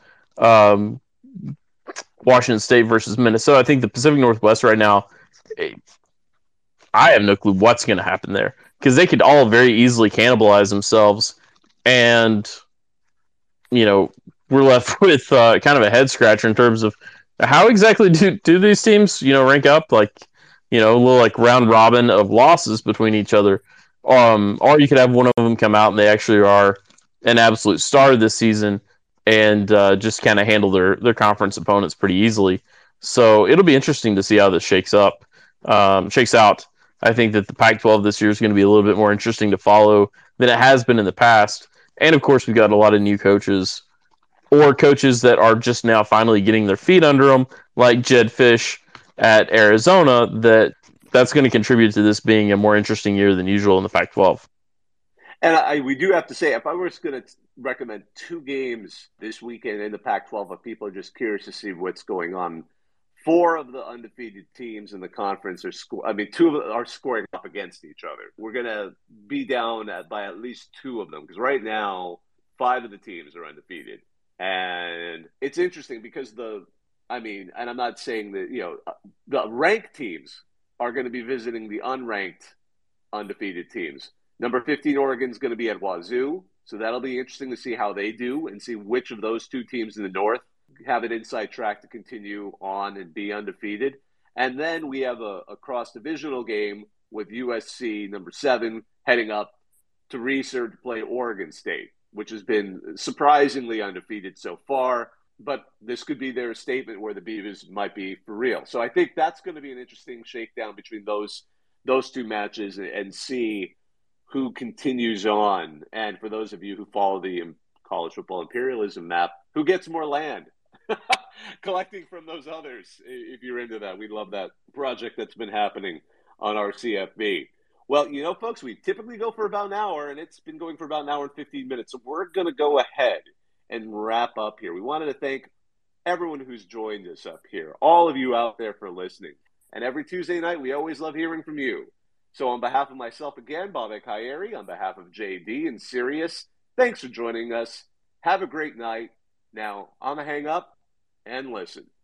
Washington State versus Minnesota. I think the Pacific Northwest right now, I have no clue what's going to happen there, because they could all very easily cannibalize themselves, and we're left with kind of a head scratcher in terms of how exactly do these teams rank up, like a little like round robin of losses between each other, or you could have one of them come out and they actually are an absolute star this season and just kind of handle their conference opponents pretty easily. So it'll be interesting to see how this shakes out. I think that the Pac-12 this year is going to be a little bit more interesting to follow than it has been in the past. And of course, we've got a lot of new coaches, or coaches that are just now finally getting their feet under them, like Jedd Fisch at Arizona, that's going to contribute to this being a more interesting year than usual in the Pac-12. And we do have to say, if I was going to recommend two games this weekend in the Pac-12, if people are just curious to see what's going on, 4 of the undefeated teams in the conference are scoring up against each other. We're going to be down by at least 2 of them, because right now 5 of the teams are undefeated. And it's interesting because and I'm not saying that, the ranked teams are going to be visiting the unranked undefeated teams. Number 15, Oregon's going to be at Wazoo. So that'll be interesting to see how they do and see which of those 2 teams in the North have an inside track to continue on and be undefeated. And then we have a cross-divisional game with USC, number 7, heading up to Reser to play Oregon State, which has been surprisingly undefeated so far. But this could be their statement where the Beavers might be for real. So I think that's going to be an interesting shakedown between those 2 matches, and see who continues on. And for those of you who follow the college football imperialism map, who gets more land? Collecting from those others, if you're into that. We love that project that's been happening on our CFB. Well, folks, we typically go for about an hour, and it's been going for about an hour and 15 minutes. So we're going to go ahead and wrap up here. We wanted to thank everyone who's joined us up here, all of you out there for listening. And every Tuesday night, we always love hearing from you. So on behalf of myself again, Bobak Hayeri, on behalf of JD and Sirius, thanks for joining us. Have a great night. Now, I'm going to hang up and listen.